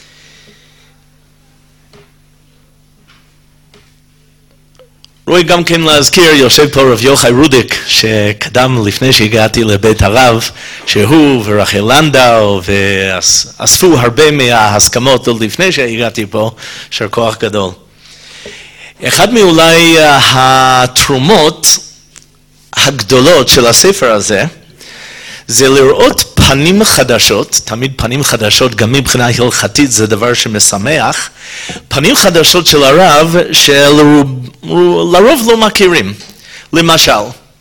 רואי גם כן להזכיר, יושב פה רב יוחאי רודיק, שקדם לפני שהגעתי לבית הרב, שהוא ורחל לנדאו, ואספו הרבה מההסכמות עוד לפני שהגעתי פה, שר כוח גדול. אחד מאולי התרומות הגדולות של הספר הזה, זה לראות פנים חדשות, תמיד פנים חדשות, גם מבחינה הלכתית זה דבר שמשמח, פנים חדשות של הרב שלרוב לא מכירים. למשל,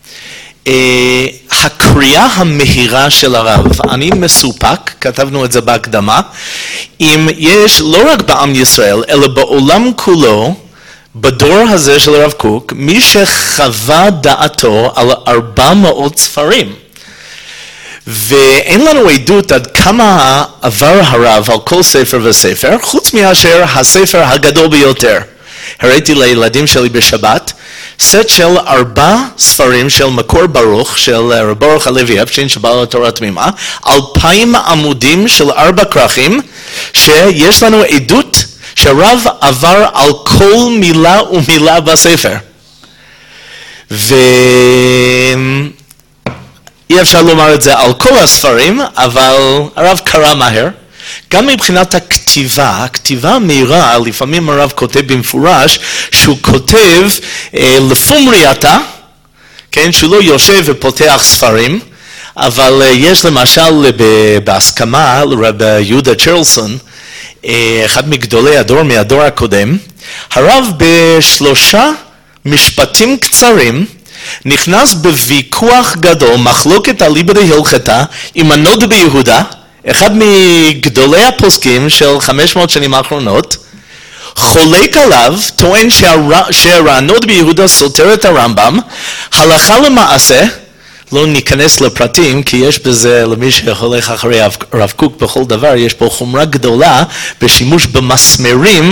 הקריאה המהירה של הרב, אני מסופק, כתבנו את זה בהקדמה, אם יש לא רק בעם ישראל, אלא בעולם כולו, בדור הזה של הרב קוק, מי שחווה דעתו על ארבע מאות ספרים. ואין לנו עדות עד כמה עבר הרב על כל ספר וספר, חוץ מאשר הספר הגדול ביותר. הראיתי לילדים שלי בשבת, סט של ארבע ספרים של מקור ברוך, של רב ברוך הלוי אפשטיין, שבעל התורה התמימה, אלפיים עמודים של ארבע כרכים, שיש לנו עדות שהרב עבר על כל מילה ומילה בספר. ו... אי אפשר לומר את זה על כל הספרים, אבל הרב קרא מהר. גם מבחינת הכתיבה, הכתיבה המהירה, לפעמים הרב כותב במפורש, שהוא כותב אה, לפום ראייתה, כן, שהוא לא יושב ופותח ספרים, אבל אה, יש למשל ב- בהסכמה לרב יהודה צ'רלסון, אה, אחד מגדולי הדור מהדור הקודם, הרב בשלושה משפטים קצרים, נכנס בוויכוח גדול, מחלוקת אליבא דהלכתא, עם הנוד ביהודה, אחד מגדולי הפוסקים של חמש מאות שנים האחרונות, חולק עליו, טוען שהרענוד ביהודה סותר את הרמב"ם, הלכה למעשה, לא ניכנס לפרטים, כי יש בזה, למי שהולך אחרי הרב קוק בכל דבר, יש פה חומרה גדולה בשימוש במסמרים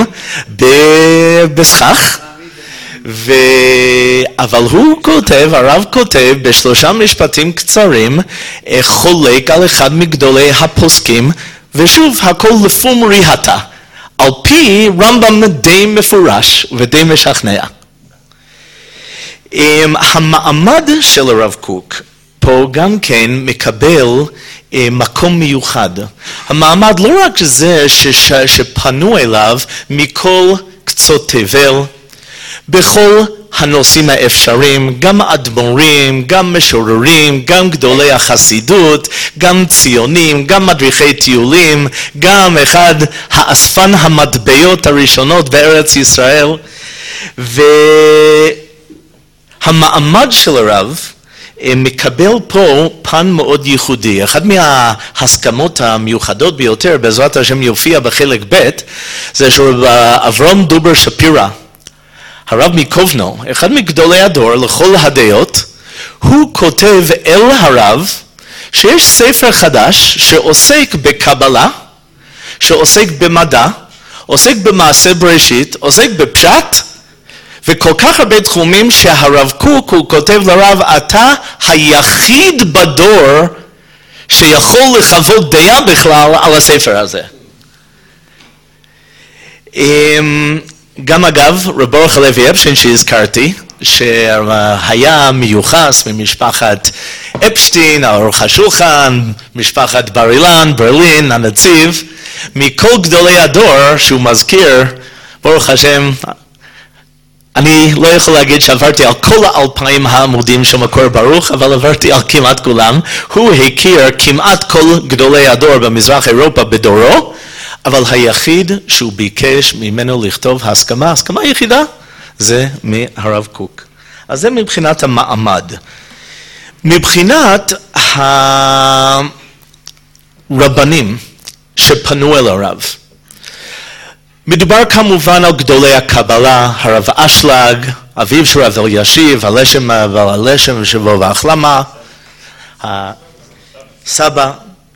בסכך, ו... אבל הוא כותב, הרב כותב בשלושה משפטים קצרים, חולק על אחד מגדולי הפוסקים, ושוב, הכל לפום ראייתה, על פי רמב"ם די מפורש ודי משכנע. המעמד של הרב קוק פה גם כן מקבל מקום מיוחד. המעמד לא רק זה שש... שפנו אליו מכל קצות תבל, בכל הנושאים האפשריים, גם אדמו"רים, גם משוררים, גם גדולי החסידות, גם ציונים, גם מדריכי טיולים, גם אחד האספן המטבעות הראשונות בארץ ישראל. והמעמד של הרב מקבל פה פן מאוד ייחודי. אחד מההסכמות המיוחדות ביותר, בעזרת השם יופיע בחלק ב', זה שרב אברהם דובר שפירא, הרב מקובנו, אחד מגדולי הדור לכל הדעות, הוא כותב אל הרב שיש ספר חדש שעוסק בקבלה, שעוסק במדע, עוסק במעשה בראשית, עוסק בפשט, וכל כך הרבה תחומים שהרב קוק הוא כותב לרב, אתה היחיד בדור שיכול לחוות דעה בכלל על הספר הזה. גם אגב, רב ברוך הלוי אפשטיין שהזכרתי, שהיה מיוחס ממשפחת אפשטיין, האורך השולחן, משפחת בר אילן, ברלין, הנציב, מכל גדולי הדור שהוא מזכיר, ברוך השם, אני לא יכול להגיד שעברתי על כל האלפיים העמודים של מקור ברוך, אבל עברתי על כמעט כולם. הוא הכיר כמעט כל גדולי הדור במזרח אירופה בדורו, אבל היחיד שהוא ביקש ממנו לכתוב הסכמה, הסכמה היחידה, זה מהרב קוק. אז זה מבחינת המעמד. מבחינת הרבנים שפנו אל הרב, מדובר כמובן על גדולי הקבלה, הרב אשלג, אביו של רב אלישיב, הלשם והלשם ושבו והחלמה, הסבא,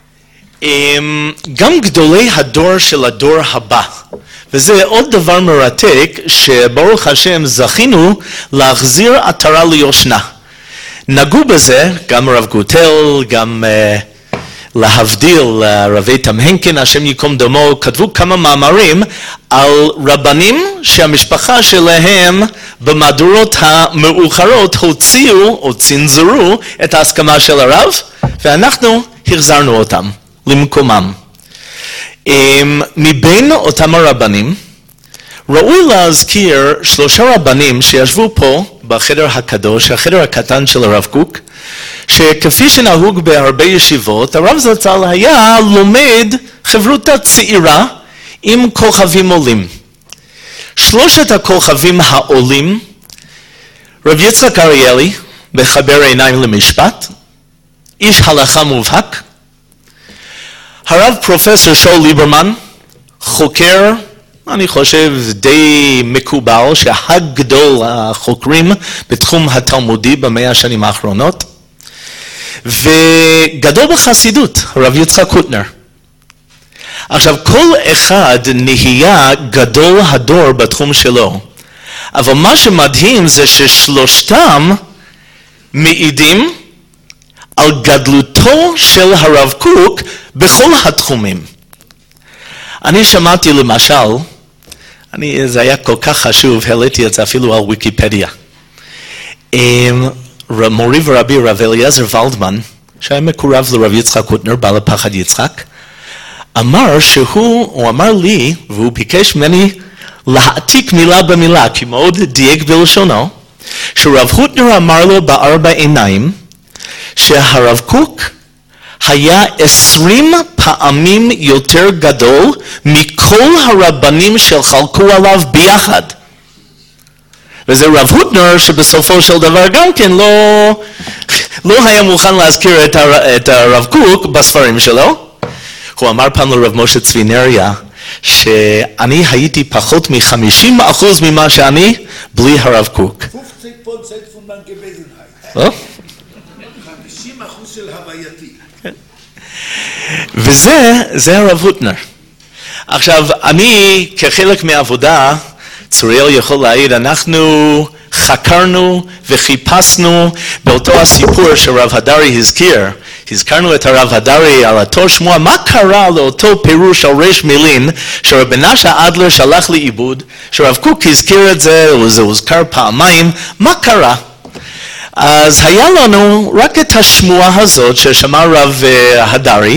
גם גדולי הדור של הדור הבא. וזה עוד דבר מרתק, שברוך השם זכינו להחזיר עטרה ליושנה. נגעו בזה גם רב גוטל, גם uh, להבדיל רבי תמהנקין, השם ייקום דמו, כתבו כמה מאמרים על רבנים שהמשפחה שלהם במהדורות המאוחרות הוציאו או צנזרו את ההסכמה של הרב, ואנחנו החזרנו אותם למקומם. מבין אותם הרבנים, ראוי להזכיר שלושה רבנים שישבו פה בחדר הקדוש, החדר הקטן של הרב קוק, שכפי שנהוג בהרבה ישיבות, הרב זצ"ל היה לומד חברותא צעירה עם כוכבים עולים. שלושת הכוכבים העולים, רב יצחק אריאלי, מחבר עיניים למשפט, איש הלכה מובהק, הרב פרופסור שאול ליברמן, חוקר, אני חושב די מקובל, שהגדול החוקרים בתחום התלמודי במאה השנים האחרונות, וגדול בחסידות, הרב יצחק קוטנר. עכשיו, כל אחד נהיה גדול הדור בתחום שלו, אבל מה שמדהים זה ששלושתם מעידים על גדלותו של הרב קוק בכל התחומים. אני שמעתי למשל, אני, זה היה כל כך חשוב, העליתי את זה אפילו על ויקיפדיה. מורי ורבי רב אליעזר ולדמן, שהיה מקורב לרב יצחק קוטנר, בעל הפחד יצחק, אמר שהוא, הוא אמר לי, והוא ביקש ממני להעתיק מילה במילה, כי מאוד דייק בלשונו, שרב קוטנר אמר לו בארבע עיניים, שהרב קוק היה עשרים פעמים יותר גדול מכל הרבנים שחלקו עליו ביחד. וזה רב הוטנר שבסופו של דבר גם כן לא, לא היה מוכן להזכיר את, הר, את הרב קוק בספרים שלו. הוא אמר פעם לרב משה צבי נריה שאני הייתי פחות מ-חמישים אחוז ממה שאני בלי הרב קוק. חמישים אחוז של הווייתי. וזה, זה הרב הוטנר. עכשיו, אני כחלק מהעבודה, צוריאל יכול להעיד, אנחנו חקרנו וחיפשנו באותו הסיפור שרב הדרי הזכיר, הזכרנו את הרב הדרי על אותו שמוע, מה קרה לאותו פירוש על ריש מילין שרב מנשה אדלר שלח לאיבוד, שרב קוק הזכיר את זה, וזה הוזכר פעמיים, מה קרה? אז היה לנו רק את השמועה הזאת ששמע רב הדרי,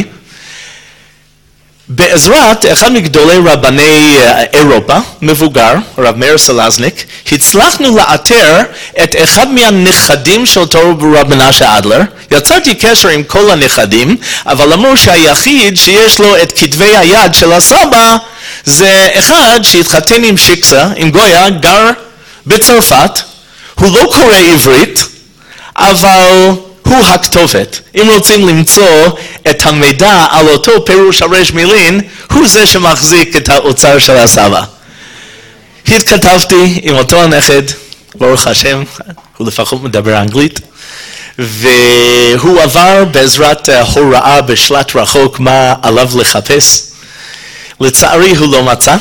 בעזרת אחד מגדולי רבני אירופה, מבוגר, רב מאיר סלזניק, הצלחנו לאתר את אחד מהנכדים של אותו רב מנשה אדלר. יצרתי קשר עם כל הנכדים, אבל אמרו שהיחיד שיש לו את כתבי היד של הסבא, זה אחד שהתחתן עם שיקסה, עם גויה, גר בצרפת, הוא לא קורא עברית, אבל הוא הכתובת. אם רוצים למצוא את המידע על אותו פירוש הרש מילין, הוא זה שמחזיק את האוצר של הסבא. התכתבתי עם אותו הנכד, ברוך השם, הוא לפחות מדבר אנגלית, והוא עבר בעזרת הוראה בשלט רחוק מה עליו לחפש. לצערי הוא לא מצא.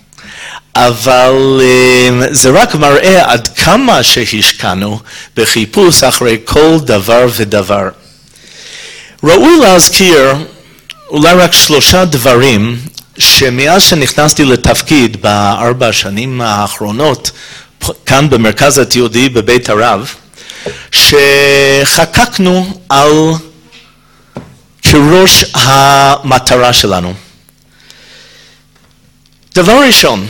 אבל זה רק מראה עד כמה שהשקענו בחיפוש אחרי כל דבר ודבר. ראוי להזכיר אולי רק שלושה דברים שמאז שנכנסתי לתפקיד בארבע השנים האחרונות כאן במרכז התיעודי בבית הרב, שחקקנו על כראש המטרה שלנו. דבר ראשון,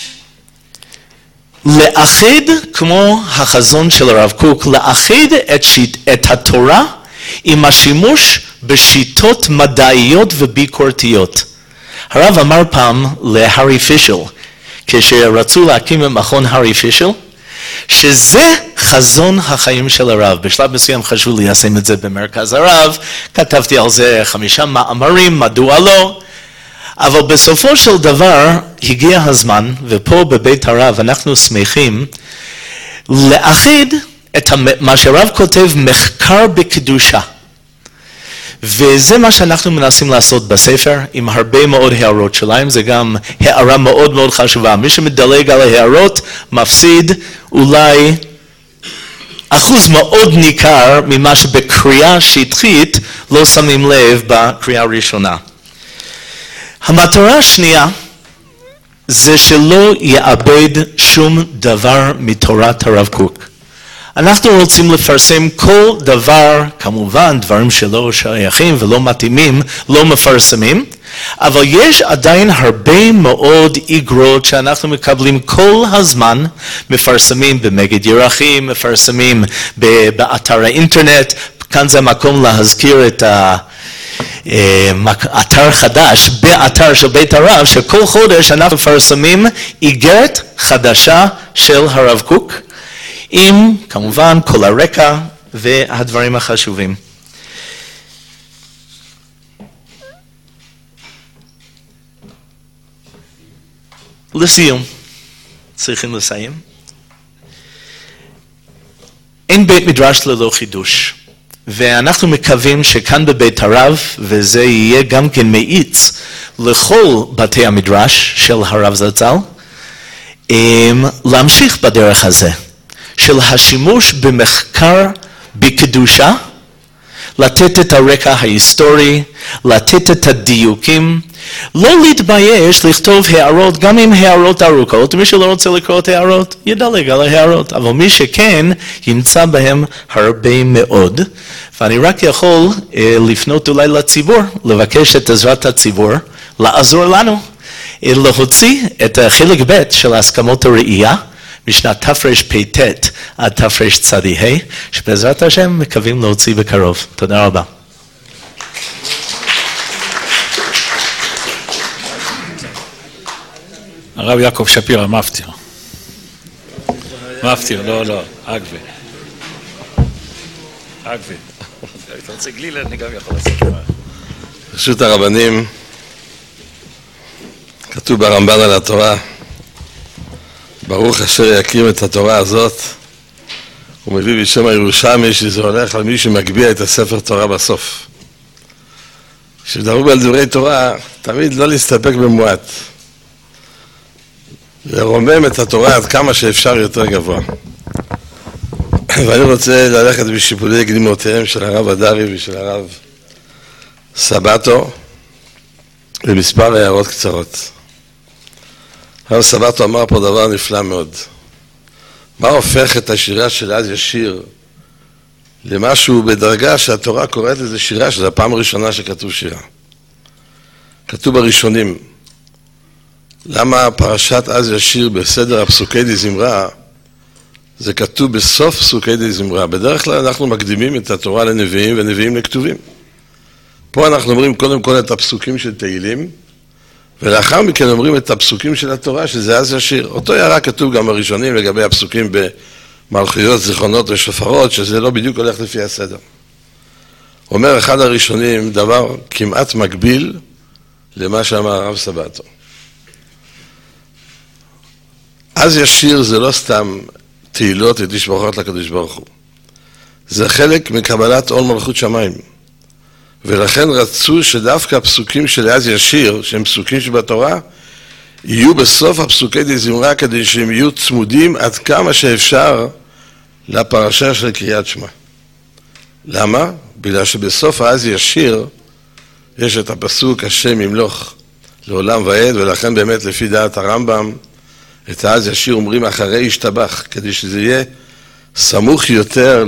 לאחד כמו החזון של הרב קוק, לאחד את, שיט, את התורה עם השימוש בשיטות מדעיות וביקורתיות. הרב אמר פעם להרי פישל, כשרצו להקים את מכון הרי פישל, שזה חזון החיים של הרב. בשלב מסוים חשבו ליישם את זה במרכז הרב, כתבתי על זה חמישה מאמרים, מדוע לא, אבל בסופו של דבר הגיע הזמן, ופה בבית הרב אנחנו שמחים, לאחד את מה שהרב כותב מחקר בקדושה. וזה מה שאנחנו מנסים לעשות בספר, עם הרבה מאוד הערות שלהם, זה גם הערה מאוד מאוד חשובה. מי שמדלג על ההערות מפסיד אולי אחוז מאוד ניכר ממה שבקריאה שטחית לא שמים לב בקריאה הראשונה. המטרה השנייה זה שלא יאבד שום דבר מתורת הרב קוק. אנחנו רוצים לפרסם כל דבר, כמובן דברים שלא שייכים ולא מתאימים, לא מפרסמים, אבל יש עדיין הרבה מאוד איגרות שאנחנו מקבלים כל הזמן, מפרסמים במגד ירחים, מפרסמים באתר האינטרנט, כאן זה מקום להזכיר את ה... אתר חדש באתר של בית הרב, שכל חודש אנחנו מפרסמים איגרת חדשה של הרב קוק, עם כמובן כל הרקע והדברים החשובים. לסיום, צריכים לסיים. אין בית מדרש ללא חידוש. ואנחנו מקווים שכאן בבית הרב, וזה יהיה גם כן מאיץ לכל בתי המדרש של הרב זצ"ל, להמשיך בדרך הזה, של השימוש במחקר בקדושה, לתת את הרקע ההיסטורי, לתת את הדיוקים, לא להתבייש לכתוב הערות, גם עם הערות ארוכות, מי שלא רוצה לקרוא את הערות, ידלג על הערות, אבל מי שכן, ימצא בהם הרבה מאוד, ואני רק יכול אה, לפנות אולי לציבור, לבקש את עזרת הציבור, לעזור לנו, אה, להוציא את חלק ב' של ההסכמות הראייה, משנת תרפ"ט עד תרצ"ה, שבעזרת השם מקווים להוציא בקרוב. תודה רבה. הרב יעקב שפירא, מפטיר. מפטיר, לא, לא, אגבי. אגבי. אתה רוצה גלילה, אני גם יכול לעשות. ברשות הרבנים, כתוב ברמב"ן על התורה, ברוך אשר יקים את התורה הזאת, הוא מביא בשם הירושלמי שזה הולך על מי שמגביה את הספר תורה בסוף. כשדברו על דברי תורה, תמיד לא להסתפק במועט. לרומם את התורה עד כמה שאפשר יותר גבוה. ואני רוצה ללכת בשיפולי קדימותיהם של הרב אדרי ושל הרב סבתו, במספר הערות קצרות. הרב סבתו אמר פה דבר נפלא מאוד. מה הופך את השירה של אז ישיר למשהו בדרגה שהתורה קוראת לזה שירה, שזו הפעם הראשונה שכתוב שירה. כתוב בראשונים. למה פרשת אז ישיר בסדר הפסוקי די זמרה, זה כתוב בסוף פסוקי די זמרה. בדרך כלל אנחנו מקדימים את התורה לנביאים ונביאים לכתובים. פה אנחנו אומרים קודם כל את הפסוקים של תהילים, ולאחר מכן אומרים את הפסוקים של התורה, שזה אז ישיר. אותו הערה כתוב גם בראשונים לגבי הפסוקים במלכויות, זיכרונות ושופרות, שזה לא בדיוק הולך לפי הסדר. אומר אחד הראשונים דבר כמעט מקביל למה שאמר הרב סבתו. אז ישיר זה לא סתם תהילות ותשבחות לקדוש ברוך הוא. זה חלק מקבלת עול מלכות שמיים. ולכן רצו שדווקא הפסוקים של אז ישיר, שהם פסוקים שבתורה, יהיו בסוף הפסוקי די זמרה, כדי שהם יהיו צמודים עד כמה שאפשר לפרשה של קריאת שמע. למה? בגלל שבסוף אז ישיר יש את הפסוק השם ימלוך לעולם ועד, ולכן באמת לפי דעת הרמב"ם, את אז ישיר אומרים אחרי השתבח, כדי שזה יהיה סמוך יותר ל...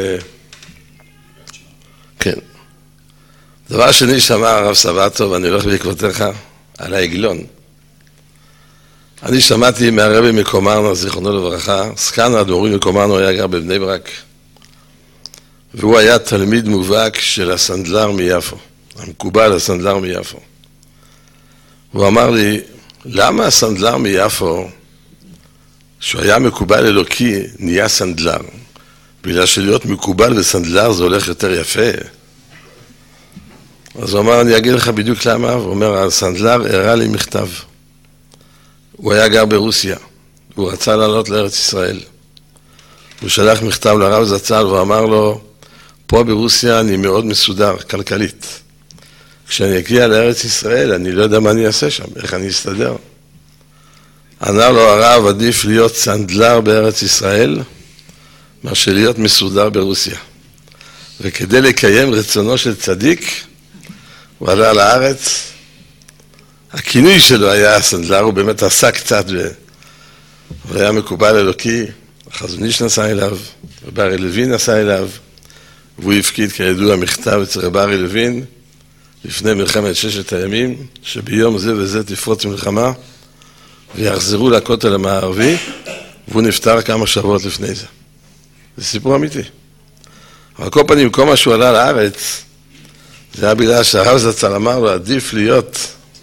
כן. דבר שני שאמר הרב סבתו, ואני הולך בעקבותיך, על העגלון. אני שמעתי מהרבי מקומרנו, זיכרונו לברכה, סקן האדמו"רי מקומרנו היה גר בבני ברק, והוא היה תלמיד מובהק של הסנדלר מיפו, המקובל הסנדלר מיפו. הוא אמר לי, למה הסנדלר מיפו, שהוא היה מקובל אלוקי, נהיה סנדלר? בגלל שלהיות מקובל וסנדלר זה הולך יותר יפה. אז הוא אמר, אני אגיד לך בדיוק למה, הוא אומר, הסנדלר הראה לי מכתב. הוא היה גר ברוסיה, הוא רצה לעלות לארץ ישראל. הוא שלח מכתב לרב זצ"ל ואמר לו, פה ברוסיה אני מאוד מסודר, כלכלית. כשאני אגיע לארץ ישראל, אני לא יודע מה אני אעשה שם, איך אני אסתדר. ענה לו הרב, עדיף להיות סנדלר בארץ ישראל, מאשר להיות מסודר ברוסיה. וכדי לקיים רצונו של צדיק, הוא עלה לארץ, הכינוי שלו היה הסנדלר, הוא באמת עשה קצת, הוא היה מקובל אלוקי, החזון איש נסע אליו, רב אריה לוין נסע אליו, והוא הפקיד כידוע מכתב אצל רב אריה לוין, לפני מלחמת ששת הימים, שביום זה וזה תפרוץ מלחמה, ויחזרו לכותל המערבי, והוא נפטר כמה שבועות לפני זה. זה סיפור אמיתי. אבל כל פנים, כל מה שהוא עלה לארץ, זה היה בגלל שהרב זצ"ל אמר לו, עדיף להיות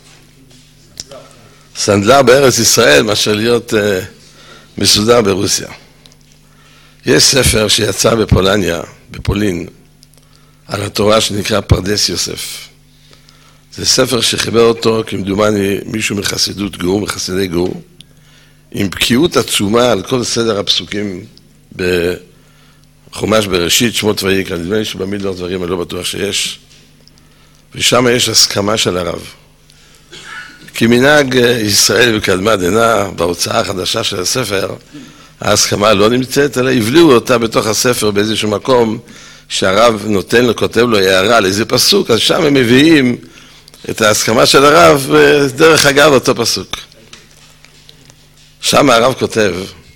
סנדלר בארץ ישראל, מאשר להיות uh, מסודר ברוסיה. יש ספר שיצא בפולניה, בפולין, על התורה שנקרא פרדס יוסף. זה ספר שחיבר אותו, כמדומני, מישהו מחסידות גור, מחסידי גור, עם בקיאות עצומה על כל סדר הפסוקים חומש בראשית, שמות ויקרא, נדמה לי שבמדבר דברים אני לא בטוח שיש, ושם יש הסכמה של הרב. כי מנהג ישראל וקדמה דנא, בהוצאה החדשה של הספר, ההסכמה לא נמצאת, אלא הבליעו אותה בתוך הספר באיזשהו מקום, שהרב נותן לו, כותב לו הערה על איזה פסוק, אז שם הם מביאים את ההסכמה של הרב דרך אגב אותו פסוק. שם הרב כותב,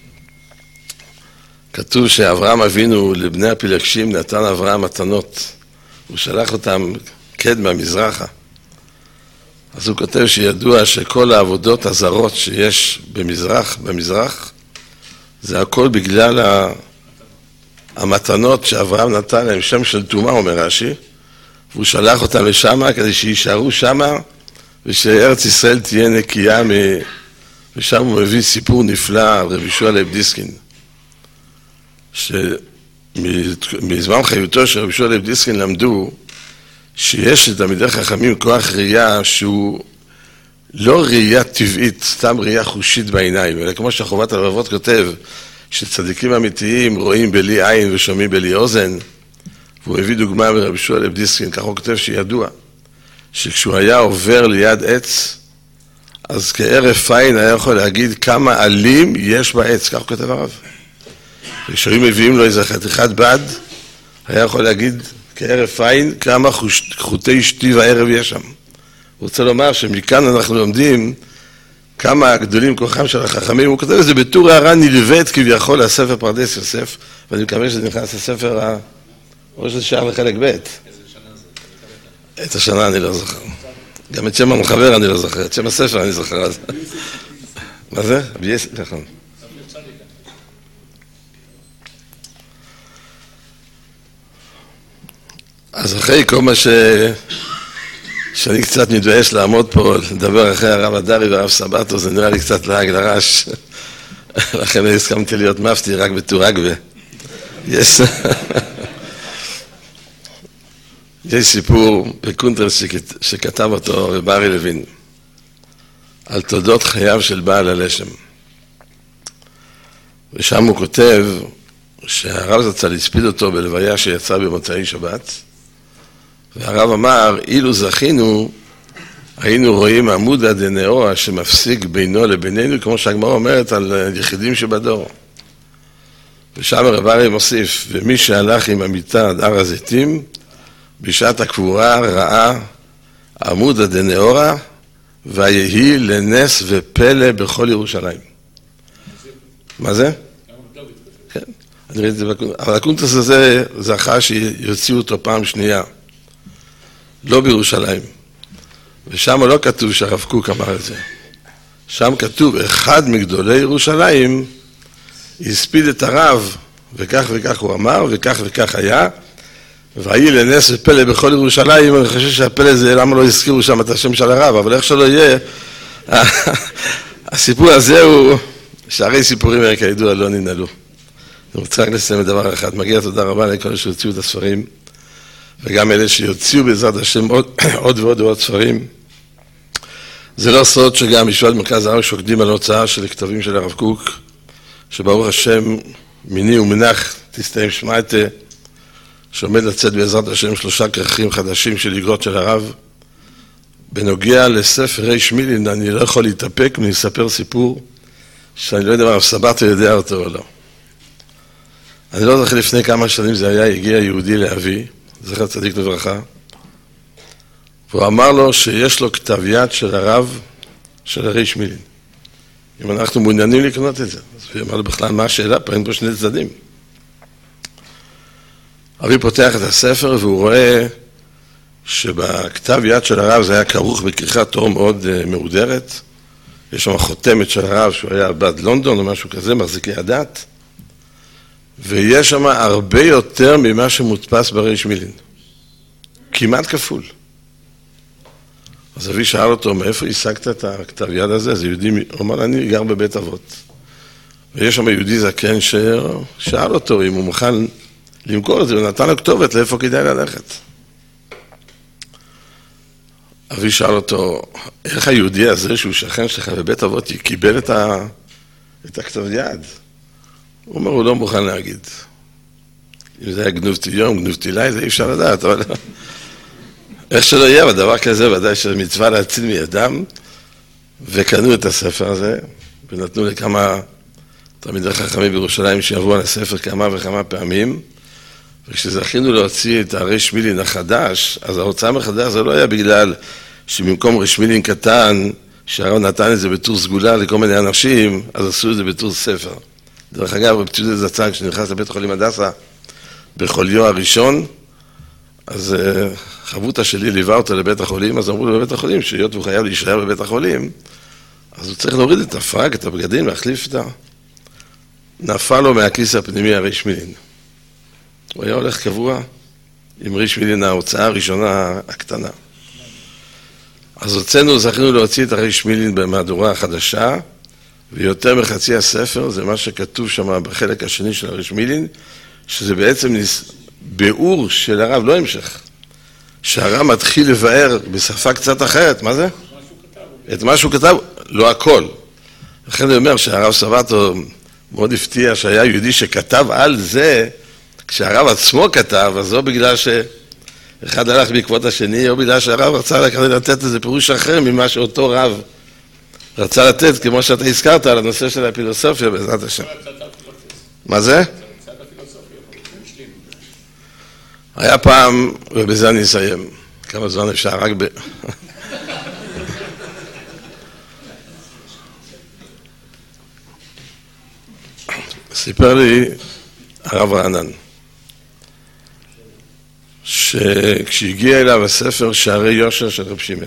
כתוב שאברהם אבינו לבני הפילגשים נתן אברהם מתנות, הוא שלח אותם קדמה מזרחה. אז הוא כותב שידוע שכל העבודות הזרות שיש במזרח, במזרח, זה הכל בגלל המתנות שאברהם נתן להם, שם של תומה, אומר רש"י, והוא שלח אותם לשם כדי שישארו שם, ושארץ ישראל תהיה נקייה, מ... ושם הוא מביא סיפור נפלא על רבי יהושע לייב דיסקין, שמזמן חיותו של רבי יהושע לייב דיסקין למדו, שיש לתלמידי חכמים כוח ראייה שהוא לא ראייה טבעית, סתם ראייה חושית בעיניים, אלא כמו שחובת הלבבות כותב, שצדיקים אמיתיים רואים בלי עין ושומעים בלי אוזן, והוא הביא דוגמה מרבי יהושע לייב דיסקין, כך הוא כותב שידוע, שכשהוא היה עובר ליד עץ, אז כערף עין היה יכול להגיד כמה עלים יש בעץ, כך הוא כותב הרב. וכשהיו מביאים לו איזה חתיכת בד, היה יכול להגיד כערף עין כמה חוטי שתי וערב יש שם. הוא רוצה לומר שמכאן אנחנו לומדים כמה גדולים כוחם של החכמים. הוא כותב את זה בטור הערה נלווית כביכול לספר פרדס יוסף, ואני מקווה שזה נכנס לספר ה... או שזה שייך לחלק ב'. את השנה אני לא זוכר. גם את שם המחבר אני לא זוכר, את שם הספר אני זוכר. מה זה? בייס... נכון. אז אחרי כל מה ש... שאני קצת מתבייש לעמוד פה, לדבר אחרי הרב הדרי והרב סבתו, זה נראה לי קצת להג לרש, לכן אני הסכמתי להיות מפתי רק בטורגבה. יש... יש סיפור בקונטרל שכתב אותו בברי לוין, על תולדות חייו של בעל הלשם. ושם הוא כותב שהרב זצ"ל הספיד אותו בלוויה שיצא במוצאי שבת, והרב אמר, אילו זכינו, היינו רואים עמודה דנאורה שמפסיק בינו לבינינו, כמו שהגמרא אומרת על יחידים שבדור. ושם הרב ארי מוסיף, ומי שהלך עם המיטה עד הר הזיתים, בשעת הקבורה ראה עמודה דנאורה, ויהי לנס ופלא בכל ירושלים. מה זה? כן, אני ראיתי את זה בקונטרס. אבל הקונטרס הזה זכה שיוציאו אותו פעם שנייה. לא בירושלים. ושם לא כתוב שהרב קוק אמר את זה. שם כתוב, אחד מגדולי ירושלים הספיד את הרב, וכך וכך הוא אמר, וכך וכך היה, והיא לנס ופלא בכל ירושלים, אני חושב שהפלא זה, למה לא הזכירו שם את השם של הרב, אבל איך שלא יהיה, הסיפור הזה הוא, שערי סיפורים האלה כידוע לא ננעלו. אני רוצה רק לסיים את דבר אחד, מגיע תודה רבה לכל שהוציאו את הספרים, וגם אלה שיוציאו בעזרת השם עוד, עוד ועוד ועוד ספרים. זה לא סוד שגם ישיבת מרכז הארץ שוקדים על הוצאה של כתבים של הרב קוק, שברוך השם מיני ומנח תסתיים שמעתה, שעומד לצאת בעזרת השם שלושה כרכים חדשים של איגרות של הרב. בנוגע לספר ריש מילין, אני לא יכול להתאפק ולספר סיפור שאני לא יודע מה הרב סבתו יודע אותו או לא. אני לא זוכר לפני כמה שנים זה היה, הגיע יהודי לאבי, זכר צדיק לברכה, והוא אמר לו שיש לו כתב יד של הרב של ריש מילין. אם אנחנו מעוניינים לקנות את זה. אז הוא אמר לו בכלל מה השאלה, פה אין פה שני צדדים. אבי פותח את הספר והוא רואה שבכתב יד של הרב זה היה כרוך בכריכת עור מאוד מהודרת. יש שם חותמת של הרב שהוא היה בעד לונדון או משהו כזה, מחזיקי הדת. ויש שם הרבה יותר ממה שמודפס בריש מילין. כמעט כפול. אז אבי שאל אותו, מאיפה השגת את הכתב יד הזה? זה יהודי, הוא אמר, אני גר בבית אבות. ויש שם יהודי זקן ששאל אותו אם הוא מוכן למכור את זה, הוא נתן לו כתובת לאיפה כדאי ללכת. אבי שאל אותו, איך היהודי הזה שהוא שכן שלך בבית אבות קיבל את, ה... את הכתב יד? הוא אומר, הוא לא מוכן להגיד. אם זה היה גנובתי יום, גנובתי לילה, זה אי אפשר לדעת, אבל איך שלא יהיה, בדבר כזה ודאי שמצווה להציל מידם, וקנו את הספר הזה, ונתנו לכמה תלמידי חכמים בירושלים שיעברו על הספר כמה וכמה פעמים, וכשזכינו להוציא את הרש מילין החדש, אז ההוצאה מחדש זה לא היה בגלל שבמקום רש מילין קטן, שהרב נתן את זה בתור סגולה לכל מיני אנשים, אז עשו את זה בתור ספר. דרך אגב, רב ציודה זצ"ל, כשנכנס לבית חולים הדסה, בחוליו הראשון, אז חברותא שלי ליווה אותו לבית החולים, אז אמרו לו לבית החולים, שהיות הוא חייב להישאר בבית החולים, אז הוא צריך להוריד את הפרק, את הבגדים, להחליף את ה... נפל לו מהכיס הפנימי הרש מילין. הוא היה הולך קבוע עם רש מילין ההוצאה הראשונה הקטנה. אז הוצאנו, זכינו להוציא את הרש מילין במהדורה החדשה, ויותר מחצי הספר, זה מה שכתוב שם בחלק השני של הרש מילין, שזה בעצם ביאור של הרב, לא המשך. שהרב מתחיל לבאר בשפה קצת אחרת, מה זה? את מה שהוא כתב, לא הכל. לכן אני אומר שהרב סבתו מאוד הפתיע שהיה יהודי שכתב על זה, כשהרב עצמו כתב, אז לא בגלל שאחד הלך בעקבות השני, או בגלל שהרב רצה לתת איזה פירוש אחר ממה שאותו רב רצה לתת, כמו שאתה הזכרת על הנושא של הפילוסופיה בעזרת השם. מה זה? היה פעם, ובזה אני אסיים, כמה זמן אפשר, רק ב... סיפר לי הרב רענן, שכשהגיע אליו הספר שערי יושר של רב שמעון,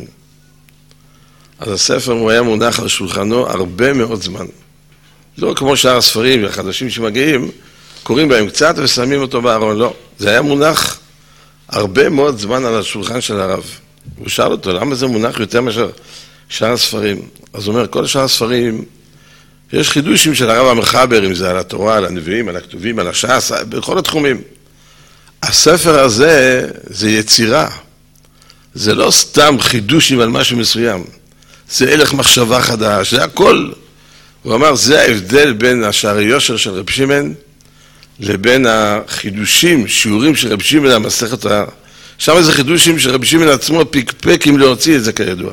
אז הספר הוא היה מונח על שולחנו הרבה מאוד זמן. לא כמו שאר הספרים והחדשים שמגיעים, קוראים בהם קצת ושמים אותו בארון, לא. זה היה מונח הרבה מאוד זמן על השולחן של הרב. הוא שאל אותו, למה זה מונח יותר מאשר שאר הספרים? אז הוא אומר, כל שאר הספרים, יש חידושים של הרב המחבר, אם זה על התורה, על הנביאים, על הכתובים, על הש"ס, בכל התחומים. הספר הזה, זה יצירה. זה לא סתם חידושים על משהו מסוים. זה הלך מחשבה חדש, זה הכל. הוא אמר, זה ההבדל בין השערי יושר של רב שמעון, לבין החידושים, שיעורים של רב שמעון המסכת ה... שם זה חידושים שרב שמעון עצמו פיקפק אם להוציא את זה כידוע.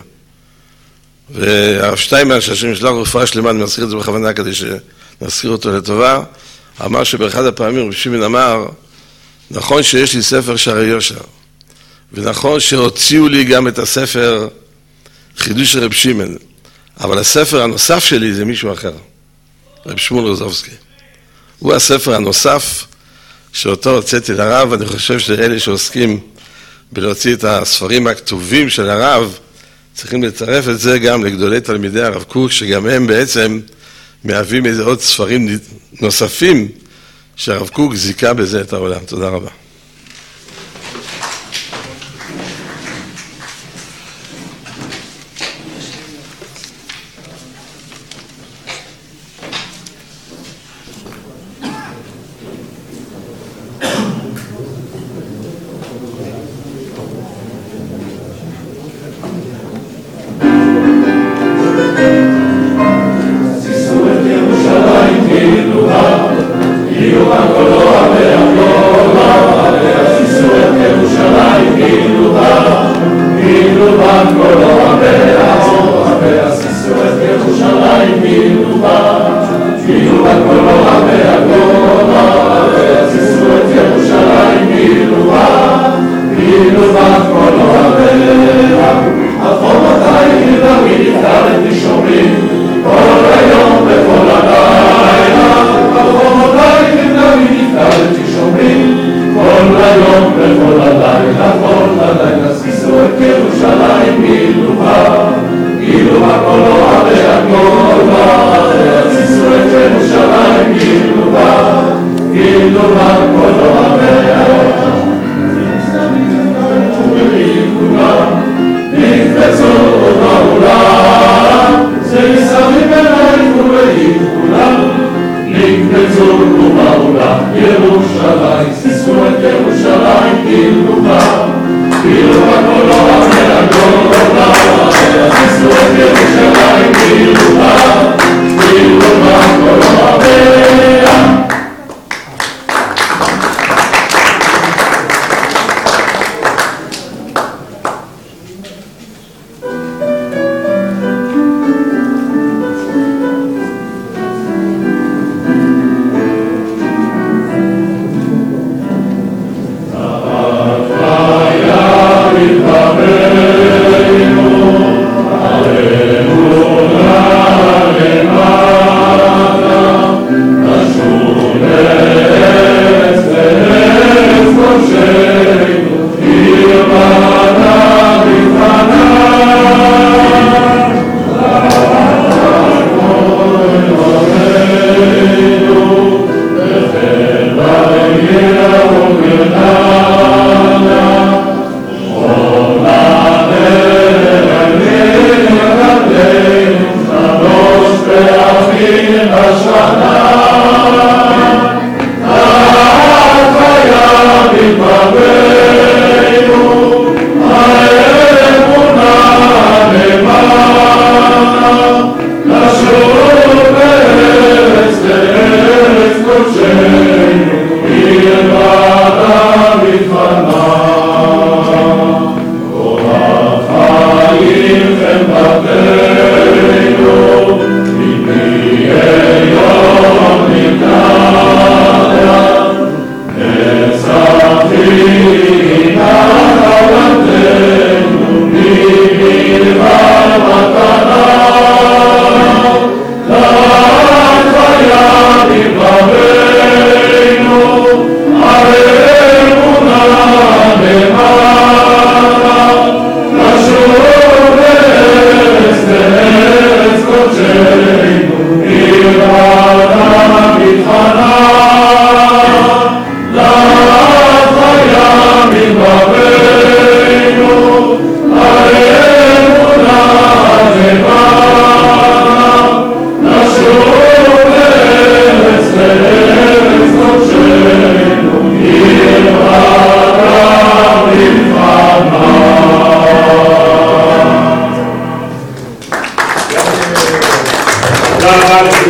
והרב שטיינמן, שהשם ישלח רפואה שלמה, אני מזכיר את זה בכוונה כדי שנזכיר אותו לטובה, אמר שבאחד הפעמים רב שמעון אמר, נכון שיש לי ספר שערי יושר, ונכון שהוציאו לי גם את הספר חידוש של רב שמעון, אבל הספר הנוסף שלי זה מישהו אחר, רב שמואל רוזובסקי. הוא הספר הנוסף שאותו הוצאתי לרב, ואני חושב שאלה שעוסקים בלהוציא את הספרים הכתובים של הרב, צריכים לצרף את זה גם לגדולי תלמידי הרב קוק, שגם הם בעצם מהווים איזה עוד ספרים נוספים, שהרב קוק זיקה בזה את העולם. תודה רבה. You are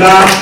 לכולם.